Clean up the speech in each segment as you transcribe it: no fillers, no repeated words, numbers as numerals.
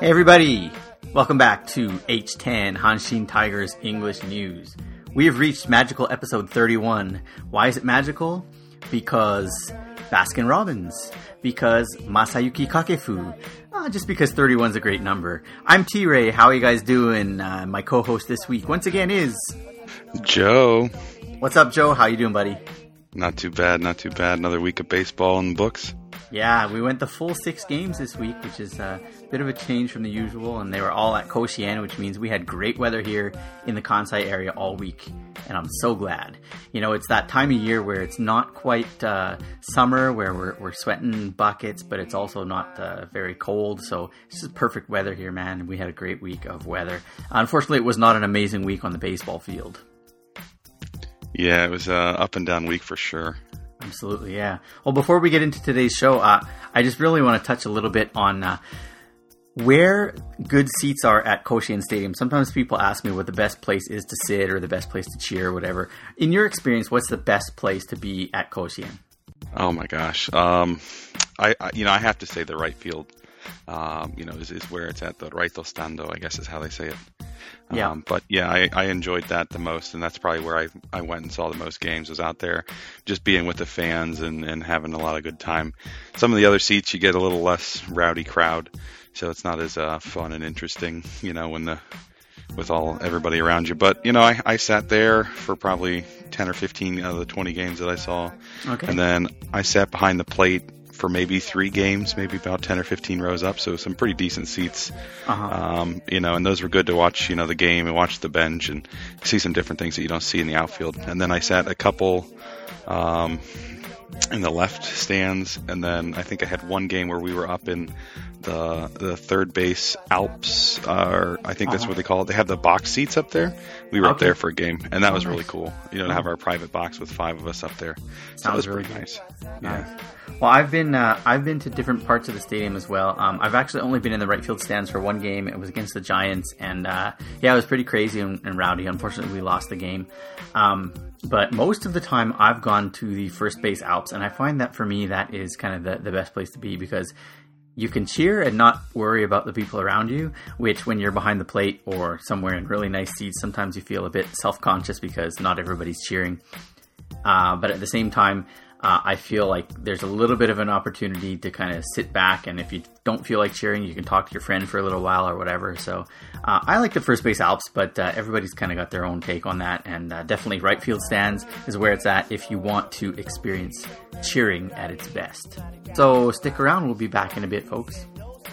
Hey everybody, welcome back to H10 Hanshin Tigers English News. We have reached magical episode 31. Why is it magical? Because Baskin Robbins. Because Masayuki Kakefu. Just because 31 is a great number. I'm T-Ray. How are you guys doing? My co-host this week once again is... Joe. What's up, Joe? How you doing, buddy? Not too bad, not too bad. Another week of baseball in the books. Yeah, we went the full 6 games this week, which is a bit of a change from the usual, and they were all at Koshien, which means we had great weather here in the Kansai area all week, and I'm so glad. You know, it's that time of year where it's not quite summer, where we're sweating buckets, but it's also not very cold, so it's just perfect weather here, man, and we had a great week of weather. Unfortunately, it was not an amazing week on the baseball field. Yeah, it was an up and down week for sure. Absolutely, yeah. Well, before we get into today's show, I just really want to touch a little bit on where good seats are at Koshien Stadium. Sometimes people ask me what the best place is to sit or the best place to cheer or whatever. In your experience, what's the best place to be at Koshien? Oh my gosh. I have to say the right field, is where it's at. The Raito Stando, I guess is how they say it. Yeah. But yeah, I enjoyed that the most, and that's probably where I went and saw the most games, was out there just being with the fans and having a lot of good time. Some of the other seats you get a little less rowdy crowd, so it's not as fun and interesting, with everybody around you. But, I sat there for probably 10 or 15 out of the 20 games that I saw. Okay. And then I sat behind the plate for maybe 3 games, maybe about 10 or 15 rows up, so some pretty decent seats. And those were good to watch, the game and watch the bench and see some different things that you don't see in the outfield. And then I sat a couple in the left stands, and then I think I had one game where we were up in the third base Alps, or I think that's what they call it. They have the box seats up there. We were up there for a game, and that was really cool. To have our private box with 5 of us up there. So that was really pretty nice. Yeah. Well, I've been to different parts of the stadium as well. I've actually only been in the right field stands for one game. It was against the Giants, and it was pretty crazy and rowdy. Unfortunately, we lost the game. But most of the time, I've gone to the first base Alps, and I find that for me, that is kind of the best place to be, because you can cheer and not worry about the people around you, which when you're behind the plate or somewhere in really nice seats, sometimes you feel a bit self-conscious because not everybody's cheering. But at the same time, I feel like there's a little bit of an opportunity to kind of sit back, and if you don't feel like cheering, you can talk to your friend for a little while or whatever. So I like the first base Alps, but everybody's kind of got their own take on that, and definitely right field stands is where it's at if you want to experience cheering at its best. So stick around, we'll be back in a bit, folks.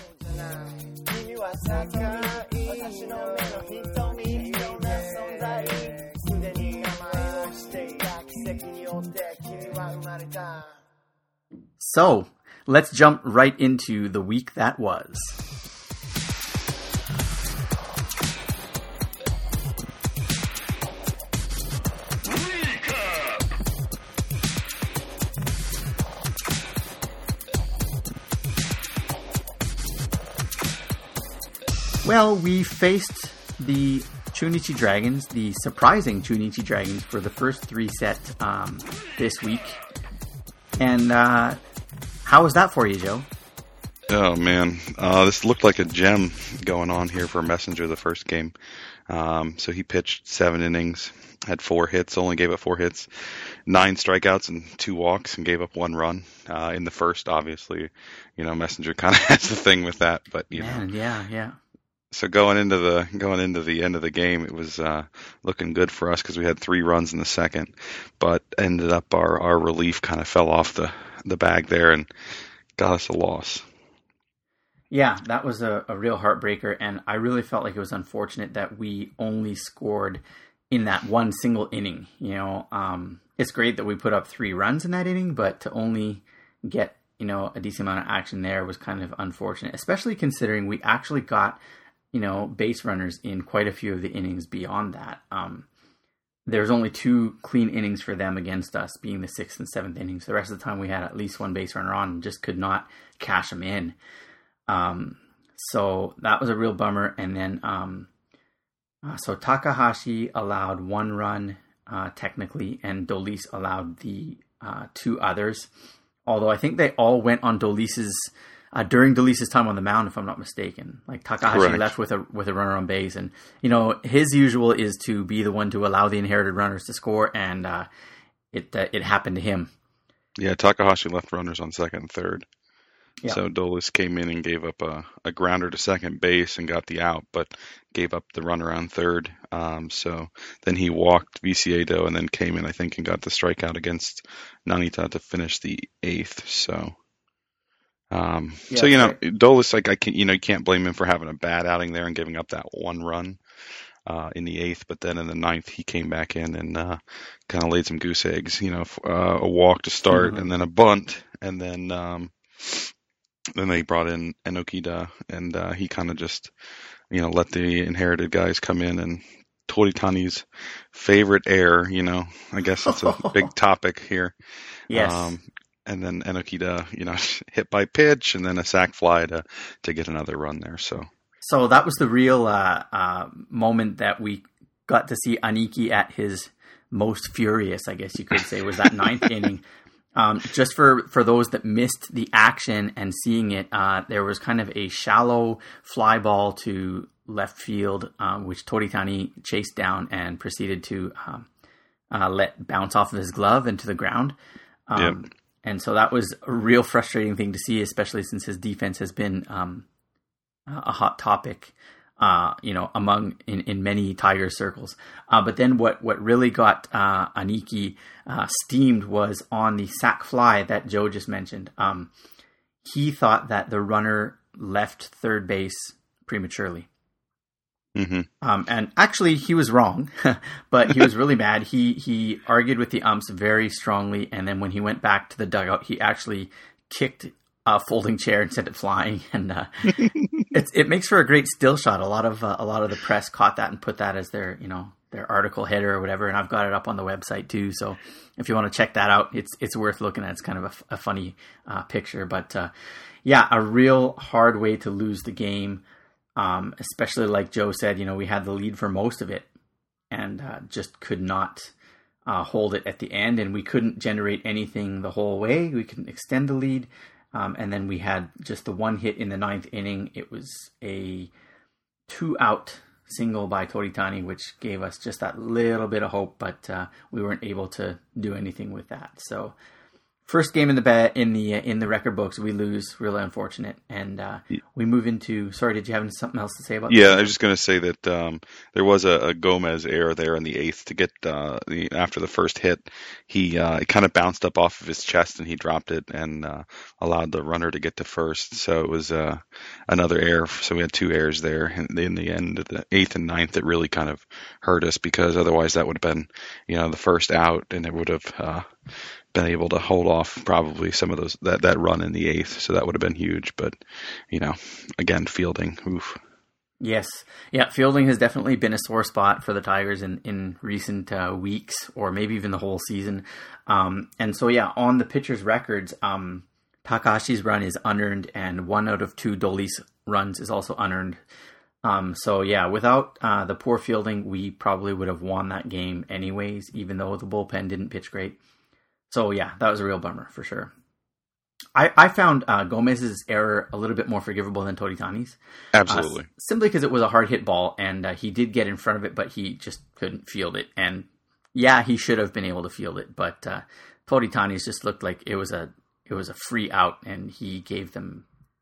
So, let's jump right into the week that was. Well, we faced the Chunichi Dragons, the surprising Chunichi Dragons, for the first 3 sets this week. And how was that for you, Joe? Oh, man. This looked like a gem going on here for Messenger the first game. So he pitched 7 innings, had 4 hits, only gave up 4 hits, 9 strikeouts and 2 walks, and gave up 1 run in the first, obviously. Messenger kind of has the thing with that, but, Yeah. So going into the end of the game, it was looking good for us because we had 3 runs in the second, but ended up our relief kind of fell off the bag there and got us a loss. Yeah, that was a real heartbreaker, and I really felt like it was unfortunate that we only scored in that one single inning. It's great that we put up 3 runs in that inning, but to only get a decent amount of action there was kind of unfortunate, especially considering we actually got base runners in quite a few of the innings beyond that. There's only 2 clean innings for them against us, being the 6th and 7th innings. The rest of the time we had at least 1 base runner on and just could not cash them in. So that was a real bummer. And then, so Takahashi allowed 1 run, technically, and Dolis allowed the 2 others. Although I think they all went on Dolis's during Dolis's time on the mound, if I'm not mistaken. Like Takahashi Correct. left with a runner on base, and his usual is to be the one to allow the inherited runners to score, and it happened to him. Yeah, Takahashi left runners on second and third. Yeah. So Dolis came in and gave up a grounder to second base and got the out, but gave up the runner on third. So then he walked Viciedo and then came in, I think, and got the strikeout against Nanita to finish the eighth. So, Dolis, you can't blame him for having a bad outing there and giving up that one run in the eighth. But then in the ninth, he came back in and kind of laid some goose eggs. A walk to start and then a bunt, and then they brought in Enokida, and he kind of just, let the inherited guys come in. And Toritani's favorite error, I guess it's a big topic here. Yes. And then Enokida, hit by pitch, and then a sac fly to get another run there. So that was the real moment that we got to see Aniki at his most furious, I guess you could say, was that ninth inning. Just for those that missed the action and seeing it, there was kind of a shallow fly ball to left field, which Toritani chased down and proceeded to let bounce off of his glove into the ground. And so that was a real frustrating thing to see, especially since his defense has been a hot topic, in many Tigers circles. But then what really got Aniki steamed was on the sac fly that Joe just mentioned. He thought that the runner left third base prematurely. Mm-hmm. And actually he was wrong, but he was really mad. He argued with the umps very strongly. And then when he went back to the dugout, he actually kicked a folding chair and sent it flying. And it makes for a great still shot. A lot of the press caught that and put that as their article header or whatever. And I've got it up on the website too. So if you want to check that out, it's worth looking at. It's kind of a funny picture, but a real hard way to lose the game. Especially like Joe said, we had the lead for most of it and just could not hold it at the end, and we couldn't generate anything the whole way. We couldn't extend the lead. And then we had just the one hit in the ninth inning. It was a 2-out single by Toritani, which gave us just that little bit of hope, but we weren't able to do anything with that. So first game in the record books, we lose. Really unfortunate, and we move into. Sorry, did you have something else to say about? Yeah, I was just going to say that there was a Gomez error there in the eighth to get after the first hit. He it kind of bounced up off of his chest and he dropped it and allowed the runner to get to first. So it was another error. So we had two errors there in the end of the eighth and ninth that really kind of hurt us, because otherwise that would have been the first out, and it would have been able to hold off probably some of that run in the eighth. So that would have been huge. But, again, fielding, oof. Yes. Yeah, fielding has definitely been a sore spot for the Tigers in recent weeks, or maybe even the whole season. And so, on the pitcher's records, Takahashi's run is unearned, and 1 out of 2 Dolis runs is also unearned. Without the poor fielding, we probably would have won that game anyways, even though the bullpen didn't pitch great. So, that was a real bummer for sure. I found Gomez's error a little bit more forgivable than Toritani's. Absolutely. Simply because it was a hard hit ball, and he did get in front of it, but he just couldn't field it. And, he should have been able to field it. But Toritani's just looked like it was a free out, and he gave them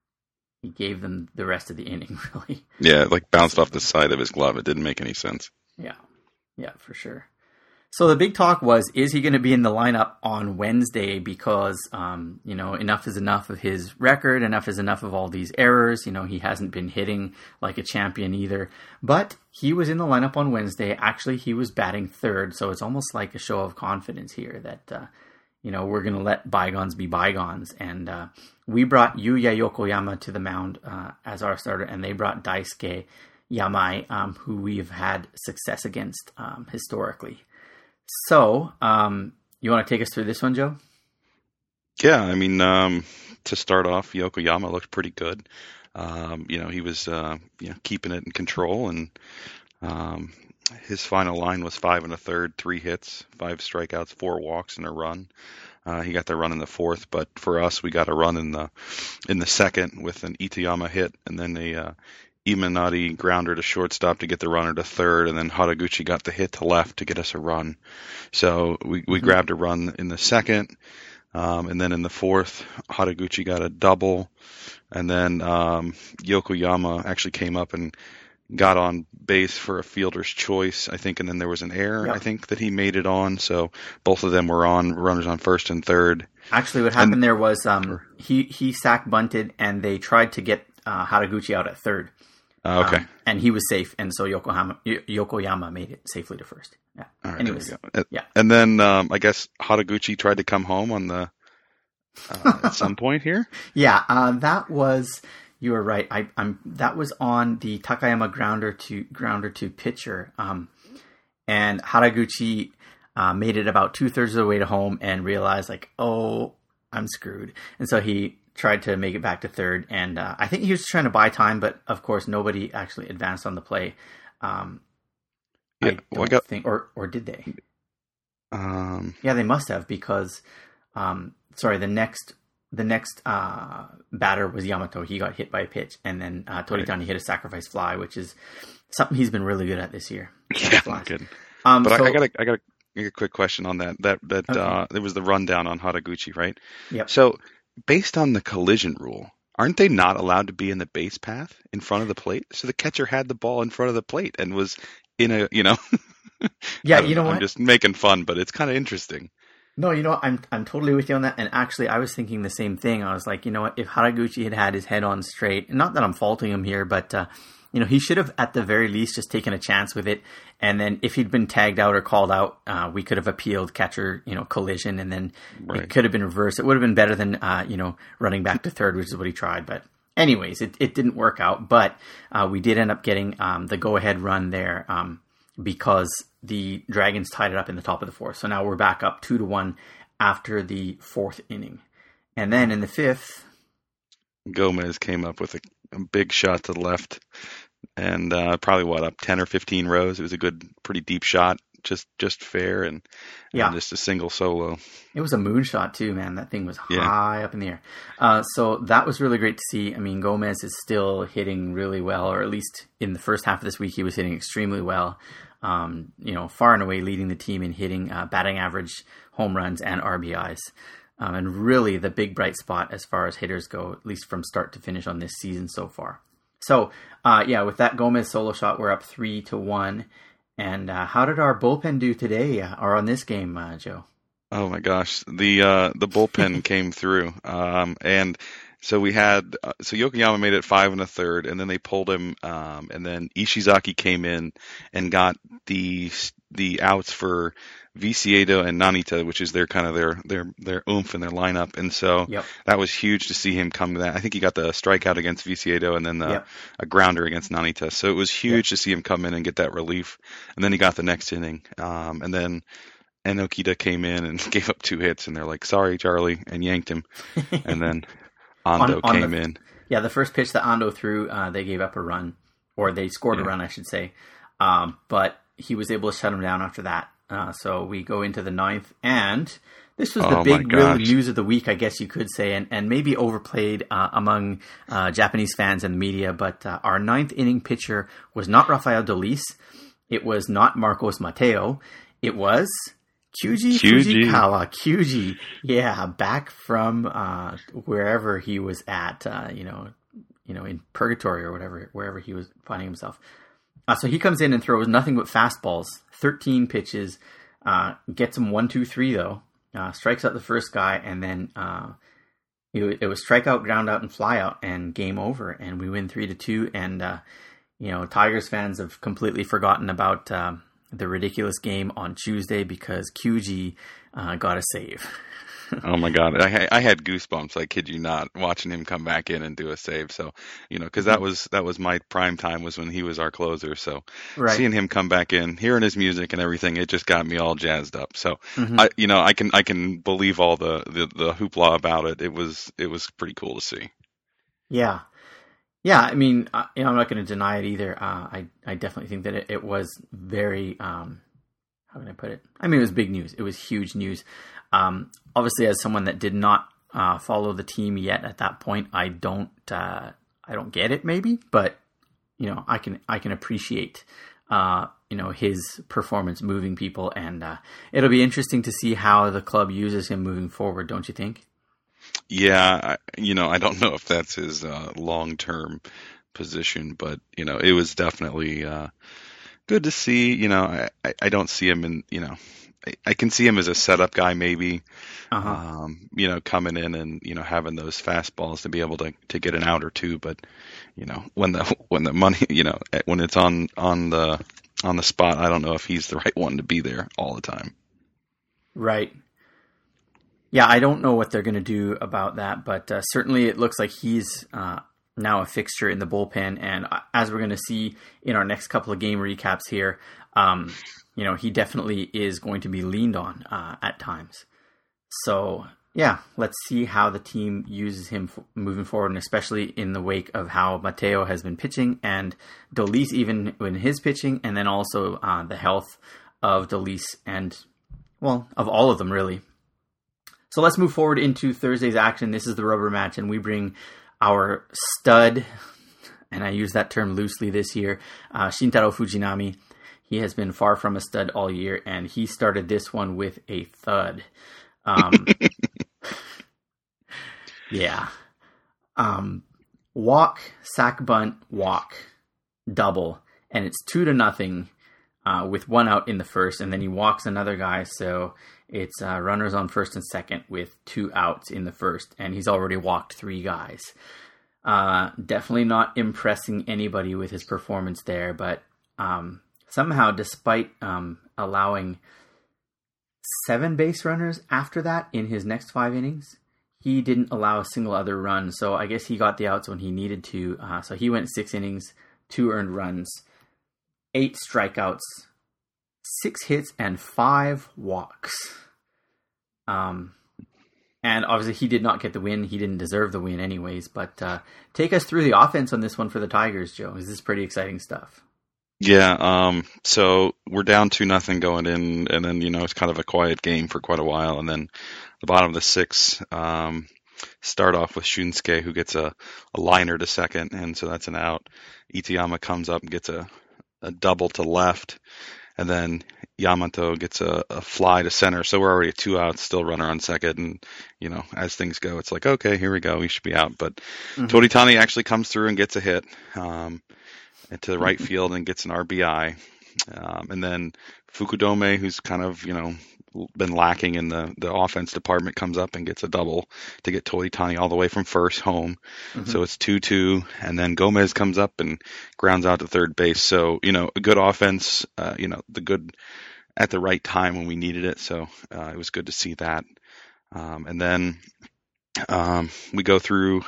the rest of the inning, really. Yeah, like bounced off the side of his glove. It didn't make any sense. Yeah, for sure. So the big talk was, is he going to be in the lineup on Wednesday? Because, enough is enough of his record. Enough is enough of all these errors. He hasn't been hitting like a champion either. But he was in the lineup on Wednesday. Actually, he was batting third. So it's almost like a show of confidence here that, we're going to let bygones be bygones. And we brought Yuya Yokoyama to the mound as our starter. And they brought Daisuke Yamai, who we've had success against historically. So, you want to take us through this one, Joe? Yeah, I mean, to start off, Yokoyama looked pretty good. He was, keeping it in control, and his final line was 5 1/3, 3 hits, 5 strikeouts, 4 walks, and a run. He got the run in the fourth, but for us, we got a run in the second with an Itayama hit, and then a Imanari grounder to shortstop to get the runner to third, and then Haraguchi got the hit to left to get us a run. So we grabbed a run in the second, and then in the fourth, Haraguchi got a double, and then Yokoyama actually came up and got on base for a fielder's choice, I think, and then there was an error, I think, that he made it on. So both of them were on, runners on first and third. Actually, what happened there was he sack bunted, and they tried to get Haraguchi out at third. Okay. And he was safe, and so Yokoyama made it safely to first. Yeah. All right, Anyways, yeah. And then I guess Haraguchi tried to come home on the at some point here. Yeah, that was. You were right. That was on the Takayama grounder to pitcher, and Haraguchi made it about 2/3 of the way to home and realized like, oh, I'm screwed, and so he tried to make it back to third, and I think he was trying to buy time, but of course nobody actually advanced on the play. I don't think, or did they? Yeah, they must have because, the next batter was Yamato. He got hit by a pitch, and then Toritani hit a sacrifice fly, which is something he's been really good at this year. Yeah, good. But I got a quick question on that. Okay. It was the rundown on Haraguchi, right? Yep. So based on the collision rule, aren't they not allowed to be in the base path in front of the plate? So the catcher had the ball in front of the plate and was in a, Yeah, you know what? I'm just making fun, but it's kind of interesting. No, I'm totally with you on that. And actually, I was thinking the same thing. I was like, you know what? If Haraguchi had his head on straight, not that I'm faulting him here, but he should have at the very least just taken a chance with it. And then if he'd been tagged out or called out, we could have appealed catcher, collision, and then it could have been reversed. It would have been better than running back to third, which is what he tried. But anyways, it didn't work out. But we did end up getting the go ahead run there. Because the Dragons tied it up in the top of the fourth. So now we're back up 2-1 after the fourth inning. And then in the fifth, Gomez came up with a big shot to the left and probably up 10 or 15 rows. It was a good, pretty deep shot, just fair and just a single solo. It was a moonshot too, man. That thing was high up in the air. So that was really great to see. I mean, Gomez is still hitting really well, or at least in the first half of this week, he was hitting extremely well. Far and away leading the team in hitting batting average, home runs, and RBIs. And really the big bright spot as far as hitters go, at least from start to finish on this season so far. So, with that Gomez solo shot, we're up 3-1. And how did our bullpen do today, or on this game, Joe? Oh my gosh, the bullpen came through, and so we had Yokoyama made it 5 1/3, and then they pulled him, and then Ishizaki came in and got the outs for Viciedo and Nanita, which is their kind of their oomph in their lineup, and so that was huge to see him come to that. I think he got the strikeout against Viciedo and then a grounder against Nanita, so it was huge to see him come in and get that relief, and then he got the next inning, and then Enokita came in and gave up 2 hits, and they're like, "Sorry, Charlie," and yanked him, and then Ando came in. Yeah, the first pitch that Ando threw, they gave up a run, or they scored a run, I should say, but he was able to shut him down after that. So we go into the 9th, and this was the big real news of the week, I guess you could say, and maybe overplayed among Japanese fans and the media, but our 9th inning pitcher was not Rafael Dolis. It was not Marcos Mateo. It was Kyuji Fujikawa. Kyuji, back from wherever he was at, in purgatory or wherever he was finding himself. So he comes in and throws nothing but fastballs, 13 pitches, gets him 1-2-3 though, strikes out the first guy, and then it was strikeout, ground out, and fly out, and game over, and we win 3-2. And Tigers fans have completely forgotten about the ridiculous game on Tuesday because Kyuji got a save. Oh my God. I had goosebumps. I kid you not, watching him come back in and do a save. So, cause that was my prime time, was when he was our closer. So seeing him come back in, hearing his music and everything, it just got me all jazzed up. So I can believe all the hoopla about it. It was pretty cool to see. Yeah. Yeah. I mean, I'm not going to deny it either. I definitely think that it was very, how how can I put it? I mean, it was big news. It was huge news. Obviously, as someone that did not follow the team yet at that point, I don't get it maybe, but I can appreciate his performance moving people, and it'll be interesting to see how the club uses him moving forward, don't you think? Yeah, I don't know if that's his long-term position, but it was definitely good to see. I don't see him in, I can see him as a setup guy maybe, coming in and having those fastballs to be able to get an out or two, but when the money, when it's on the spot, I don't know if he's the right one to be there all the time. Right. Yeah, I don't know what they're going to do about that, but certainly it looks like he's now a fixture in the bullpen, and as we're going to see in our next couple of game recaps here, he definitely is going to be leaned on at times. So, yeah, let's see how the team uses him moving forward, and especially in the wake of how Mateo has been pitching, and Dolis even in his pitching, and then also the health of Dolis and, well, of all of them, really. So let's move forward into Thursday's action. This is the rubber match, and we bring our stud, and I use that term loosely this year, Shintaro Fujinami. He has been far from a stud all year, and he started this one with a thud. Yeah. Walk, sack bunt, walk, double, and it's 2-0 with one out in the first, and then he walks another guy, so it's runners on first and second with 2 outs in the first, and he's already walked 3 guys. Definitely not impressing anybody with his performance there, but somehow, despite allowing 7 base runners after that in his next 5 innings, he didn't allow a single other run, so I guess he got the outs when he needed to. So he went 6 innings, 2 earned runs, 8 strikeouts, 6 hits, and 5 walks. And obviously he did not get the win. He didn't deserve the win anyways. But take us through the offense on this one for the Tigers, Joe. This is pretty exciting stuff. Yeah, so we're down 2-0 going in, and then, it's kind of a quiet game for quite a while. And then the bottom of the 6th, start off with Shunsuke, who gets a liner to second, and so that's an out. Itayama comes up and gets a double to left, and then Yamato gets a fly to center. So we're already 2 outs, still runner on second, and, as things go, it's like, okay, here we go, we should be out. But Toritani actually comes through and gets a hit. To the right field and gets an RBI. And then Fukudome, who's kind of, been lacking in the offense department, comes up and gets a double to get Toritani all the way from first home. So it's 2-2. And then Gomez comes up and grounds out to third base. So, a good offense, the good at the right time when we needed it. So it was good to see that. And then we go through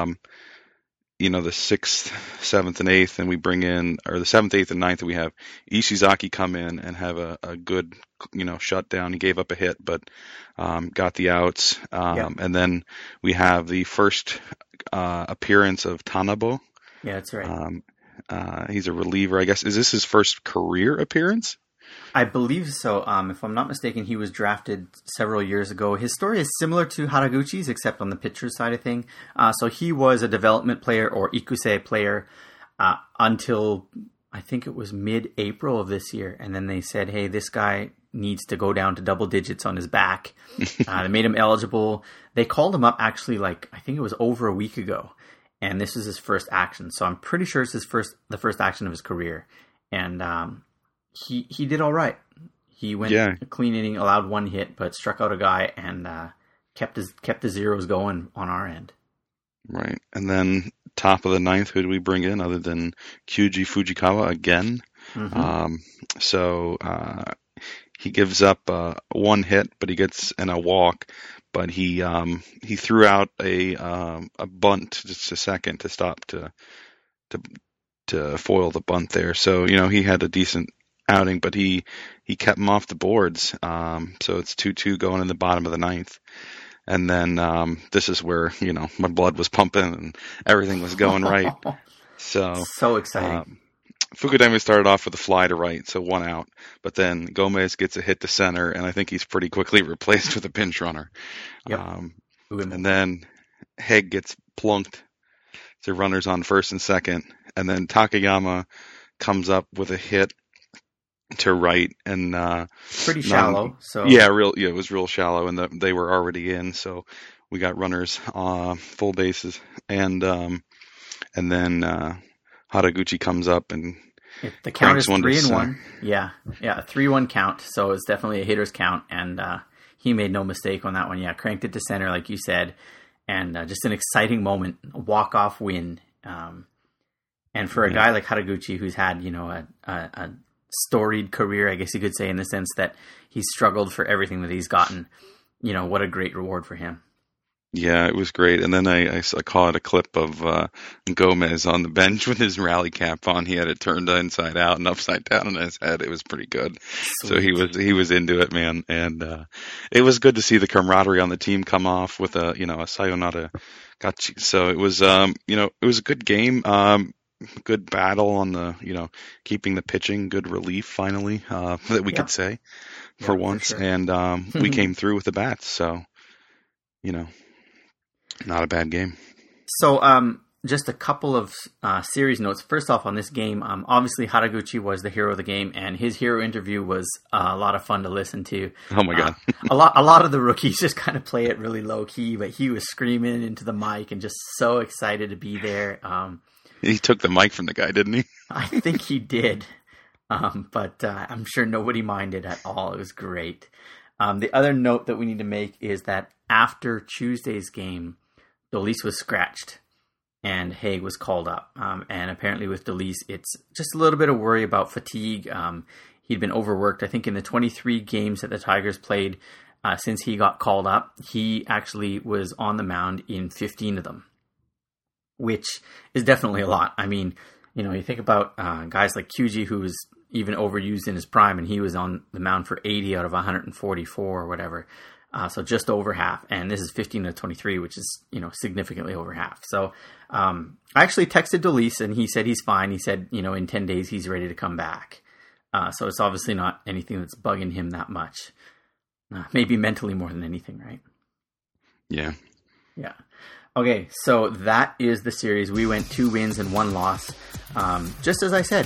the 6th, 7th, and 8th, and we bring in, or the 7th, 8th, and 9th, we have Ishizaki come in and have a good, shutdown. He gave up a hit, but got the outs. And then we have the first appearance of Tanabo. Yeah, that's right. He's a reliever, I guess. Is this his first career appearance? I believe so. If I'm not mistaken, he was drafted several years ago. His story is similar to Haraguchi's, except on the pitcher side of thing. So he was a development player or Ikusei player until I think it was mid-April of this year. And then they said, hey, this guy needs to go down to double digits on his back. They made him eligible. They called him up actually I think it was over a week ago. And this was his first action. So I'm pretty sure it's the first action of his career. And he did all right. He went a clean inning, allowed 1 hit, but struck out a guy and kept the zeros going on our end. Right. And then top of the 9th, who do we bring in other than Kyuji Fujikawa again? So he gives up 1 hit, but he gets in a walk. But he threw out a bunt just a second to stop to foil the bunt there. So he had a decent outing, but he kept him off the boards. So it's 2-2 going in the bottom of the 9th. And then this is where, my blood was pumping and everything was going right. So exciting. Fukudome started off with a fly to right, so 1 out. But then Gomez gets a hit to center, and I think he's pretty quickly replaced with a pinch runner. Yep. And then Haig gets plunked to runners on first and second, and then Takayama comes up with a hit to right, and pretty shallow. It was real shallow, and they were already in, so we got runners full bases, and then Haraguchi comes up and the count is 3-1. Yeah, 3-1 count. So it's definitely a hitter's count, and he made no mistake on that one. Yeah, cranked it to center, like you said, and just an exciting moment, a walk-off win. And for a guy like Haraguchi, who's had a storied career, I guess you could say, in the sense that he's struggled for everything that he's gotten. What a great reward for him. Yeah, it was great. And then I caught a clip of Gomez on the bench with his rally cap on. He had it turned inside out and upside down on his head. It was pretty good. Sweet. So he was into it, man. And it was good to see the camaraderie on the team come off with a sayonara gachi. So it was it was a good game. Good battle on the keeping the pitching, good relief finally that we could say for once. For sure. And we came through with the bats. So not a bad game. So, just a couple of series notes. First off, on this game, obviously Haraguchi was the hero of the game, and his hero interview was a lot of fun to listen to. Oh my god! a lot of the rookies just kind of play it really low key, but he was screaming into the mic and just so excited to be there. He took the mic from the guy, didn't he? I think he did, but I'm sure nobody minded at all. It was great. The other note that we need to make is that after Tuesday's game, Dolis was scratched and Haig was called up. And apparently with Dolis, it's just a little bit of worry about fatigue. He'd been overworked. I think in the 23 games that the Tigers played since he got called up, he actually was on the mound in 15 of them, which is definitely a lot. I mean, you think about guys like Kyuji, who was even overused in his prime, and he was on the mound for 80 out of 144 or whatever. So just over half, and this is 15 to 23, which is, significantly over half. So I actually texted Dolis, and he said he's fine. He said, in 10 days, he's ready to come back. So it's obviously not anything that's bugging him that much. Maybe mentally more than anything, right? Yeah. Yeah. Okay, so that is the series. We went 2 wins and 1 loss. Just as I said.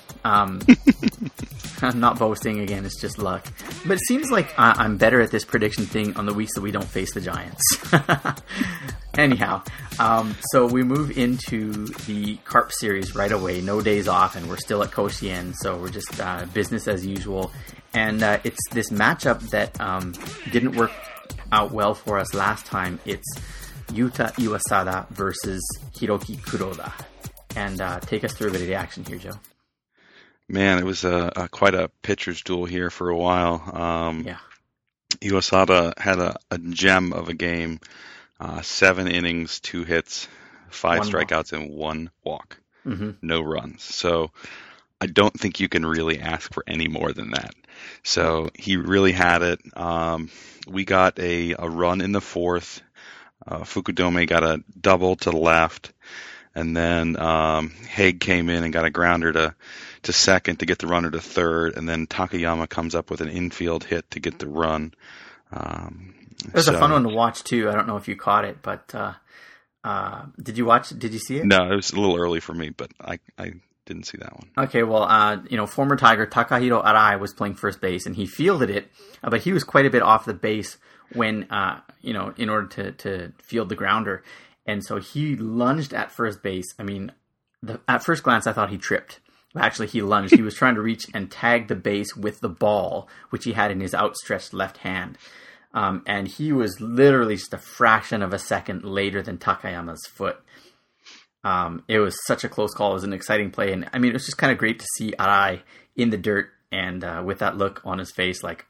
I'm not boasting again, it's just luck. But it seems like I'm better at this prediction thing on the weeks that we don't face the Giants. Anyhow, so we move into the Carp series right away. No days off, and we're still at Koshien, so we're just business as usual. And it's this matchup that didn't work out well for us last time. It's Yuta Iwasada versus Hiroki Kuroda. And take us through a bit of the action here, Joe. Man, it was quite a pitcher's duel here for a while. Yeah. Iwasada had a gem of a game. 7 innings, 2 hits, 5 strikeouts, and 1 walk. Mm-hmm. No runs. So I don't think you can really ask for any more than that. So he really had it. We got a run in the 4th. Fukudome got a double to the left. And then Haig came in and got a grounder to second to get the runner to third, and then Takayama comes up with an infield hit to get the run. It was a fun one to watch too. I don't know if you caught it, but did you watch? Did you see it? No, it was a little early for me, but I didn't see that one. Okay, well, former Tiger Takahiro Arai was playing first base, and he fielded it, but he was quite a bit off the base when in order to field the grounder. And so he lunged at first base. I mean, at first glance, I thought he tripped. But actually, he lunged. He was trying to reach and tag the base with the ball, which he had in his outstretched left hand. And he was literally just a fraction of a second later than Takayama's foot. It was such a close call. It was an exciting play. And, I mean, it was just kind of great to see Arai in the dirt and with that look on his face like,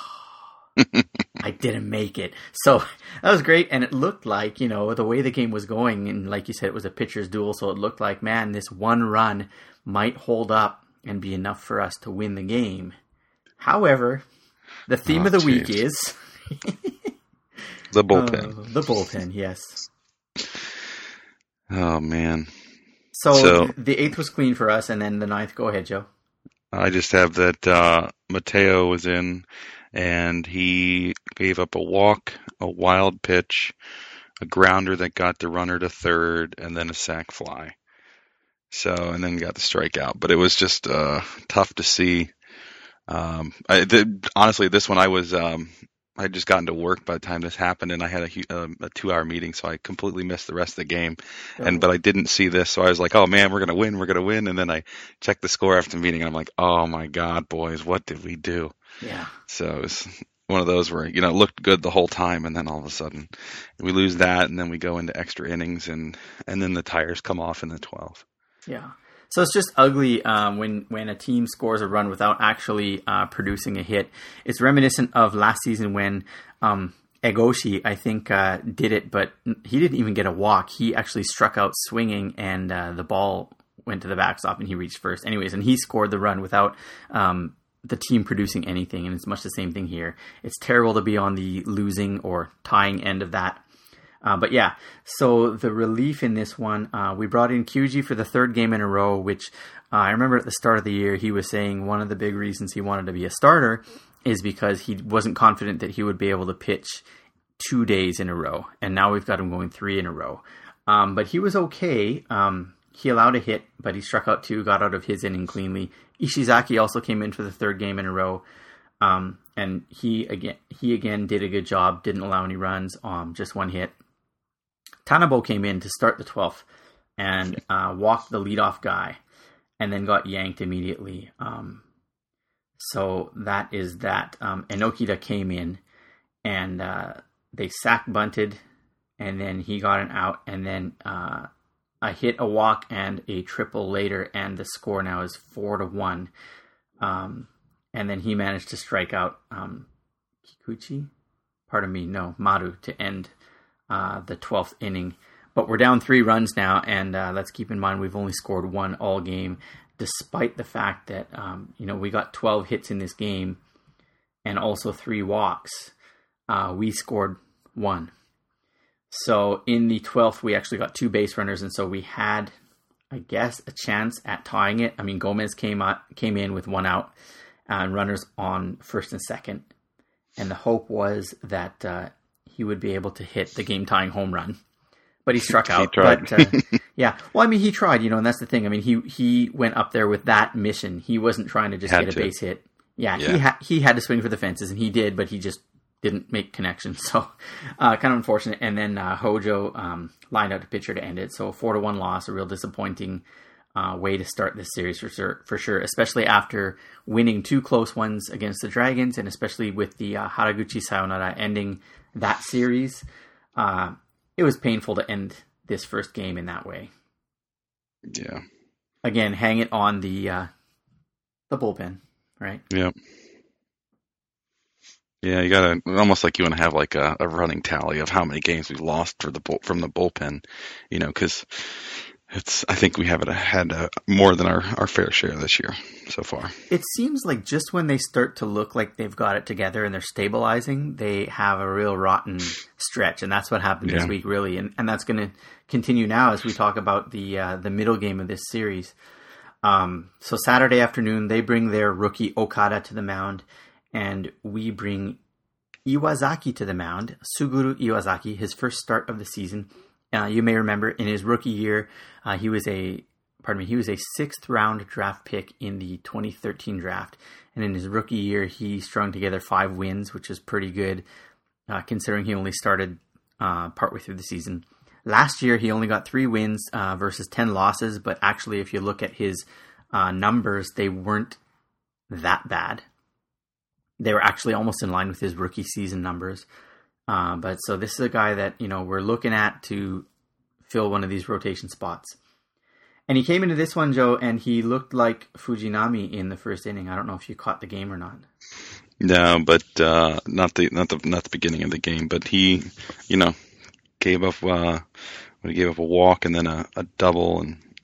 I didn't make it. So that was great. And it looked like, the way the game was going, and like you said, it was a pitcher's duel. So it looked like, man, this one run might hold up and be enough for us to win the game. However, the theme of the week is... the bullpen. The bullpen, yes. Oh, man. So the 8th was clean for us, and then the 9th. Go ahead, Joe. I just have that Mateo was in, and he gave up a walk, a wild pitch, a grounder that got the runner to third, and then a sac fly. So, and then got the strikeout. But it was just tough to see. Honestly, this one I had just gotten to work by the time this happened, and I had a 2-hour meeting, so I completely missed the rest of the game. But I didn't see this, so I was like, "Oh man, we're gonna win!" And then I checked the score after the meeting, and I'm like, "Oh my God, boys, what did we do?" Yeah. So it was one of those where it looked good the whole time, and then all of a sudden we lose that, and then we go into extra innings, and then the tires come off in the 12th. Yeah. So it's just ugly when a team scores a run without actually producing a hit. It's reminiscent of last season when Egoshi, I think, did it, but he didn't even get a walk. He actually struck out swinging, and the ball went to the backstop, and he reached first. Anyways, and he scored the run without the team producing anything, and it's much the same thing here. It's terrible to be on the losing or tying end of that. But yeah, so the relief in this one, we brought in Kyuji for the 3rd game in a row, which I remember at the start of the year, he was saying one of the big reasons he wanted to be a starter is because he wasn't confident that he would be able to pitch 2 days in a row. And now we've got him going 3 in a row. But he was okay. He allowed a hit, but he struck out 2, got out of his inning cleanly. Ishizaki also came in for the 3rd game in a row. And he again did a good job, didn't allow any runs, just 1 hit. Tanabo came in to start the 12th and walked the leadoff guy and then got yanked immediately. So that is that. Enokida came in and they sack bunted, and then he got an out, and then a hit, a walk, and a triple later, and the score now is 4-1. And then he managed to strike out Maru to end the 12th inning. But we're down 3 runs now, and let's keep in mind we've only scored 1 all game, despite the fact that we got 12 hits in this game and also 3 walks. We scored 1. So in the 12th, we actually got 2 base runners, and so we had, I guess, a chance at tying it. I mean, Gomez came in with 1 out and runners on 1st and 2nd, and the hope was that he would be able to hit the game-tying home run, but he struck out. He tried. But, yeah, well, I mean, he tried, and that's the thing. I mean, he went up there with that mission. He wasn't trying to just get a base hit. Yeah. He had to swing for the fences, and he did, but he just didn't make connections. So kind of unfortunate. And then Hojo lined out a pitcher to end it. So 4-1 loss, a real disappointing way to start this series for sure, especially after winning 2 close ones against the Dragons, and especially with the Haraguchi Sayonara ending that series. It was painful to end this first game in that way. Yeah. Again, hang it on the bullpen, right? Yeah. Yeah, you gotta almost like you want to have like a running tally of how many games we've lost from the bullpen, because I think we haven't had more than our fair share this year so far. It seems like just when they start to look like they've got it together and they're stabilizing, they have a real rotten stretch, and that's what happened this week, really, and that's going to continue now as we talk about the middle game of this series. So Saturday afternoon, they bring their rookie Okada to the mound, and we bring Iwazaki to the mound. Suguru Iwazaki, his first start of the season. You may remember in his rookie year, he was a 6th round draft pick in the 2013 draft. And in his rookie year, he strung together 5 wins, which is pretty good, considering he only started partway through the season. Last year, he only got 3 wins versus 10 losses. But actually, if you look at his numbers, they weren't that bad. They were actually almost in line with his rookie season numbers. But so this is a guy that, we're looking at to fill one of these rotation spots. And he came into this one, Joe, and he looked like Fujinami in the first inning. I don't know if you caught the game or not. No, but not the beginning of the game. But he, gave up a walk and then a double and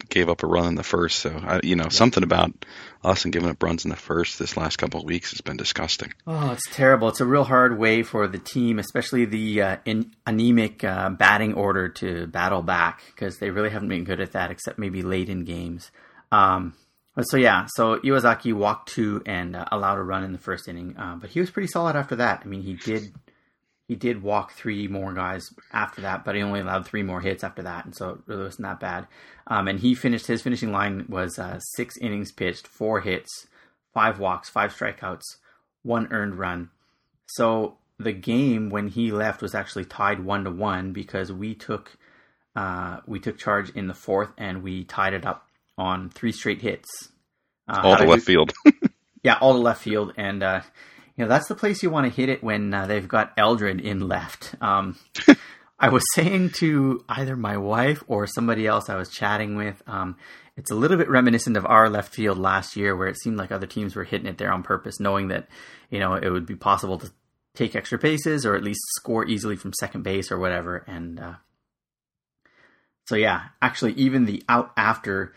gave up a run in the first. So, something about us and giving up runs in the first this last couple of weeks has been disgusting. Oh, it's terrible. It's a real hard way for the team, especially the anemic batting order, to battle back, because they really haven't been good at that, except maybe late in games. So Iwazaki walked 2 and allowed a run in the first inning, but he was pretty solid after that. I mean, he did walk 3 more guys after that, but he only allowed 3 more hits after that, and so it really wasn't that bad. And his finishing line was 6 innings pitched, 4 hits, 5 walks, 5 strikeouts, 1 earned run. So the game when he left was actually tied 1-1 because we took charge in the 4th and we tied it up on 3 straight hits. All to left field. Yeah, all to left field. And, that's the place you want to hit it when they've got Eldred in left. I was saying to either my wife or somebody else I was chatting with, it's a little bit reminiscent of our left field last year where it seemed like other teams were hitting it there on purpose, knowing that, it would be possible to take extra bases or at least score easily from second base or whatever. And so, yeah, actually, even the out after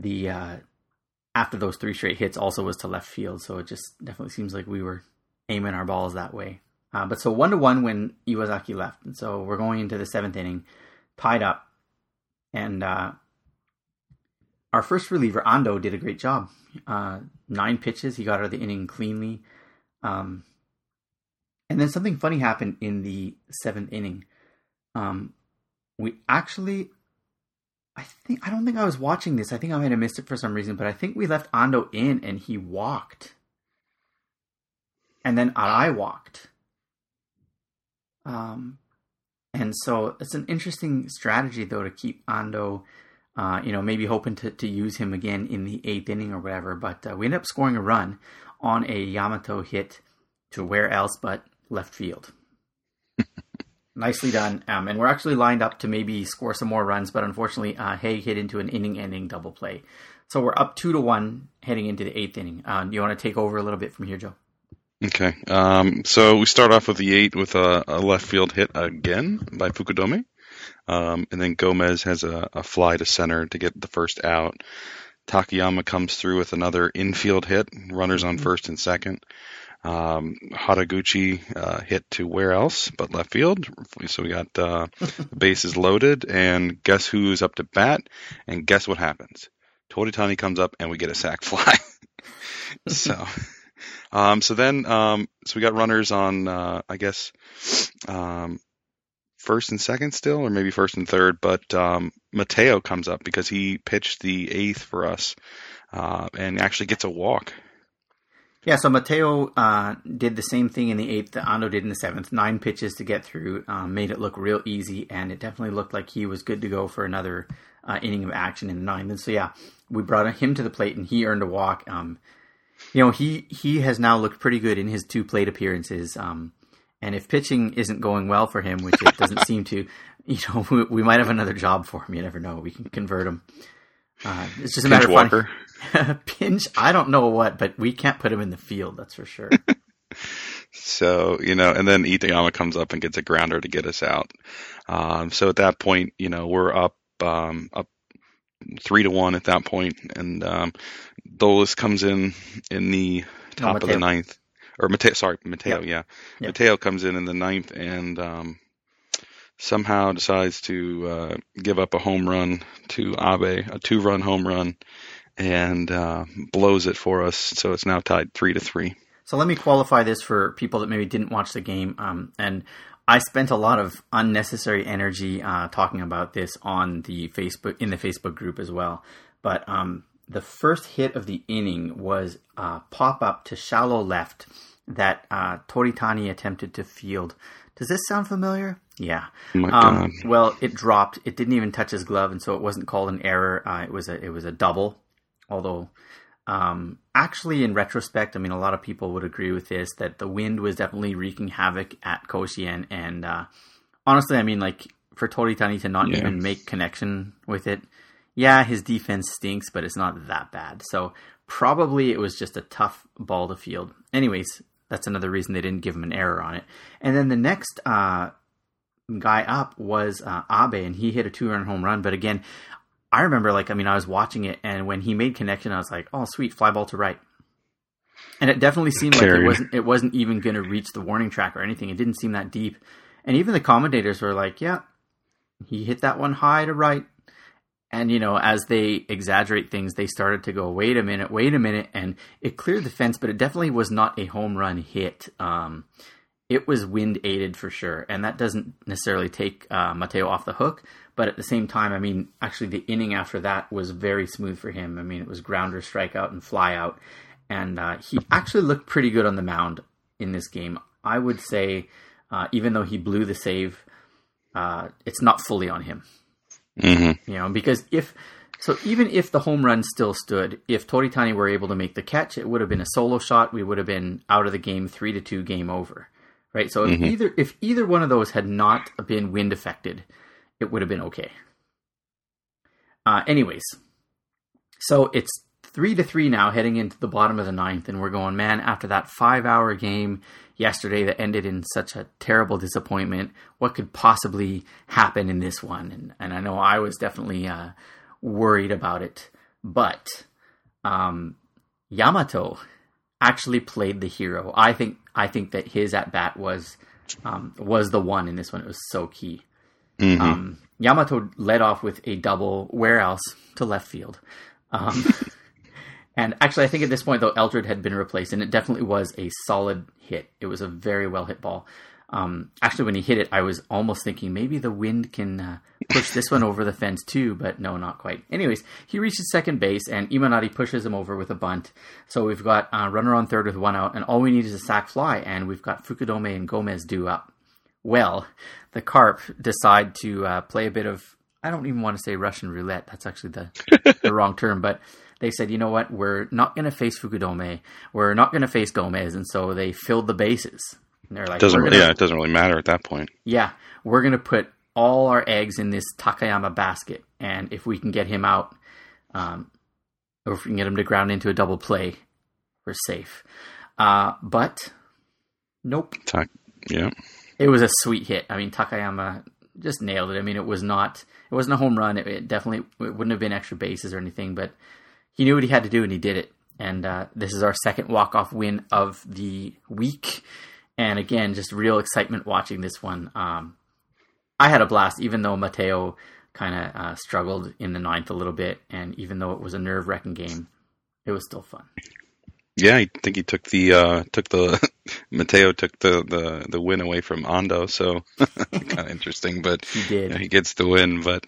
those 3 straight hits also was to left field. So it just definitely seems like we were aiming our balls that way. But so 1-1 when Iwazaki left. And so we're going into the 7th inning, tied up. And our first reliever, Ando, did a great job. 9 pitches. He got out of the inning cleanly. And then something funny happened in the 7th inning. We actually... I don't think I was watching this. I think I might have missed it for some reason, but I think we left Ando in and he walked. And then I walked. And so it's an interesting strategy, though, to keep Ando, maybe hoping to use him again in the 8th inning or whatever. But we ended up scoring a run on a Yamato hit to where else but left field. Nicely done. And we're actually lined up to maybe score some more runs, but unfortunately, Haig hit into an inning-ending double play. So we're up 2-1 heading into the 8th inning. Do you want to take over a little bit from here, Joe? Okay. So we start off with the 8 with a left field hit again by Fukudome. And then Gomez has a fly to center to get the first out. Takayama comes through with another infield hit, runners on first and second. Haraguchi hit to where else but left field. So we got the bases loaded, and guess who's up to bat? And guess what happens? Toritani comes up, and we get a sac fly. So then we got runners on first and second still, or maybe first and third. But Mateo comes up because he pitched the 8th for us, and actually gets a walk. Yeah, so Mateo did the same thing in the 8th that Ando did in the 7th. 9 pitches to get through, made it look real easy, and it definitely looked like he was good to go for another inning of action in the 9th. And so, yeah, we brought him to the plate, and he earned a walk. He has now looked pretty good in his 2 plate appearances. And if pitching isn't going well for him, which it doesn't seem to, we might have another job for him. You never know. We can convert him. It's just a matter of fun. Pinch, I don't know what, but we can't put him in the field, that's for sure. So, and then Itayama comes up and gets a grounder to get us out. So at that point, we're up 3-1 at that point, and Dolis comes in the top of the 9th. Or Mateo, yeah. Mateo comes in the 9th and somehow decides to give up a home run to Abe, a 2-run home run, and blows it for us. So it's now tied 3-3. So let me qualify this for people that maybe didn't watch the game. And I spent a lot of unnecessary energy talking about this in the Facebook group as well. But the first hit of the inning was a pop-up to shallow left that Toritani attempted to field. Does this sound familiar? Yeah. Oh my God. Well, it dropped. It didn't even touch his glove, and so it wasn't called an error. It was a double. Although, actually, in retrospect, a lot of people would agree with this, that the wind was definitely wreaking havoc at Koshien. And honestly, for Toritani to not even make connection with it, yeah, his defense stinks, but it's not that bad. So probably it was just a tough ball to field. Anyways, that's another reason they didn't give him an error on it. And then the next guy up was Abe, and he hit a 2-run home run. But again, I remember, I was watching it, and when he made connection, I was like, oh, sweet, fly ball to right. And it definitely seemed like it wasn't even going to reach the warning track or anything. It didn't seem that deep. And even the commentators were like, yeah, he hit that one high to right. And, as they exaggerate things, they started to go, wait a minute. And it cleared the fence, but it definitely was not a home run hit. It was wind aided for sure. And that doesn't necessarily take Mateo off the hook. But at the same time, actually the inning after that was very smooth for him. It was grounder, strikeout, and fly out. And he actually looked pretty good on the mound in this game. I would say, even though he blew the save, it's not fully on him. Mm-hmm. Because even if the home run still stood, if Toritani were able to make the catch, it would have been a solo shot. We would have been out of the game, 3-2, game over. Right. So if either one of those had not been wind affected, it would have been okay. Anyways, so it's 3-3 now, heading into the bottom of the ninth, and we're going, man, after that 5-hour game yesterday that ended in such a terrible disappointment, what could possibly happen in this one? And I know I was definitely worried about it, but Yamato actually played the hero. I think that his at bat was the one in this one. It was so key. Mm-hmm. Yamato led off with a double, where else, to left field. And actually, I think at this point, though, Eldred had been replaced, and it definitely was a solid hit. It was a very well hit ball. Actually, when he hit it, I was almost thinking maybe the wind can push this one over the fence too, but no, not quite. Anyways, he reaches second base, and Imanari pushes him over with a bunt. So we've got runner on third with one out, and all we need is a sac fly, and we've got Fukudome and Gomez due up. Well, the Carp decide to play a bit of, I don't even want to say Russian roulette. That's actually the wrong term, but they said, you know what, we're not going to face Fukudome. We're not going to face Gomez. And so they filled the bases. And they're like, it doesn't really matter at that point. Yeah, we're going to put all our eggs in this Takayama basket. And if we can get him out, or if we can get him to ground into a double play, we're safe. But nope. Yeah. It was a sweet hit. Takayama just nailed it. It wasn't a home run. It wouldn't have been extra bases or anything, but he knew what he had to do and he did it. And this is our second walk-off win of the week. And again, just real excitement watching this one. I had a blast, even though Mateo kind of struggled in the ninth a little bit. And even though it was a nerve-wracking game, it was still fun. Yeah, I think he took Mateo took the win away from Ando, so kind of interesting. But he did. He gets the win. But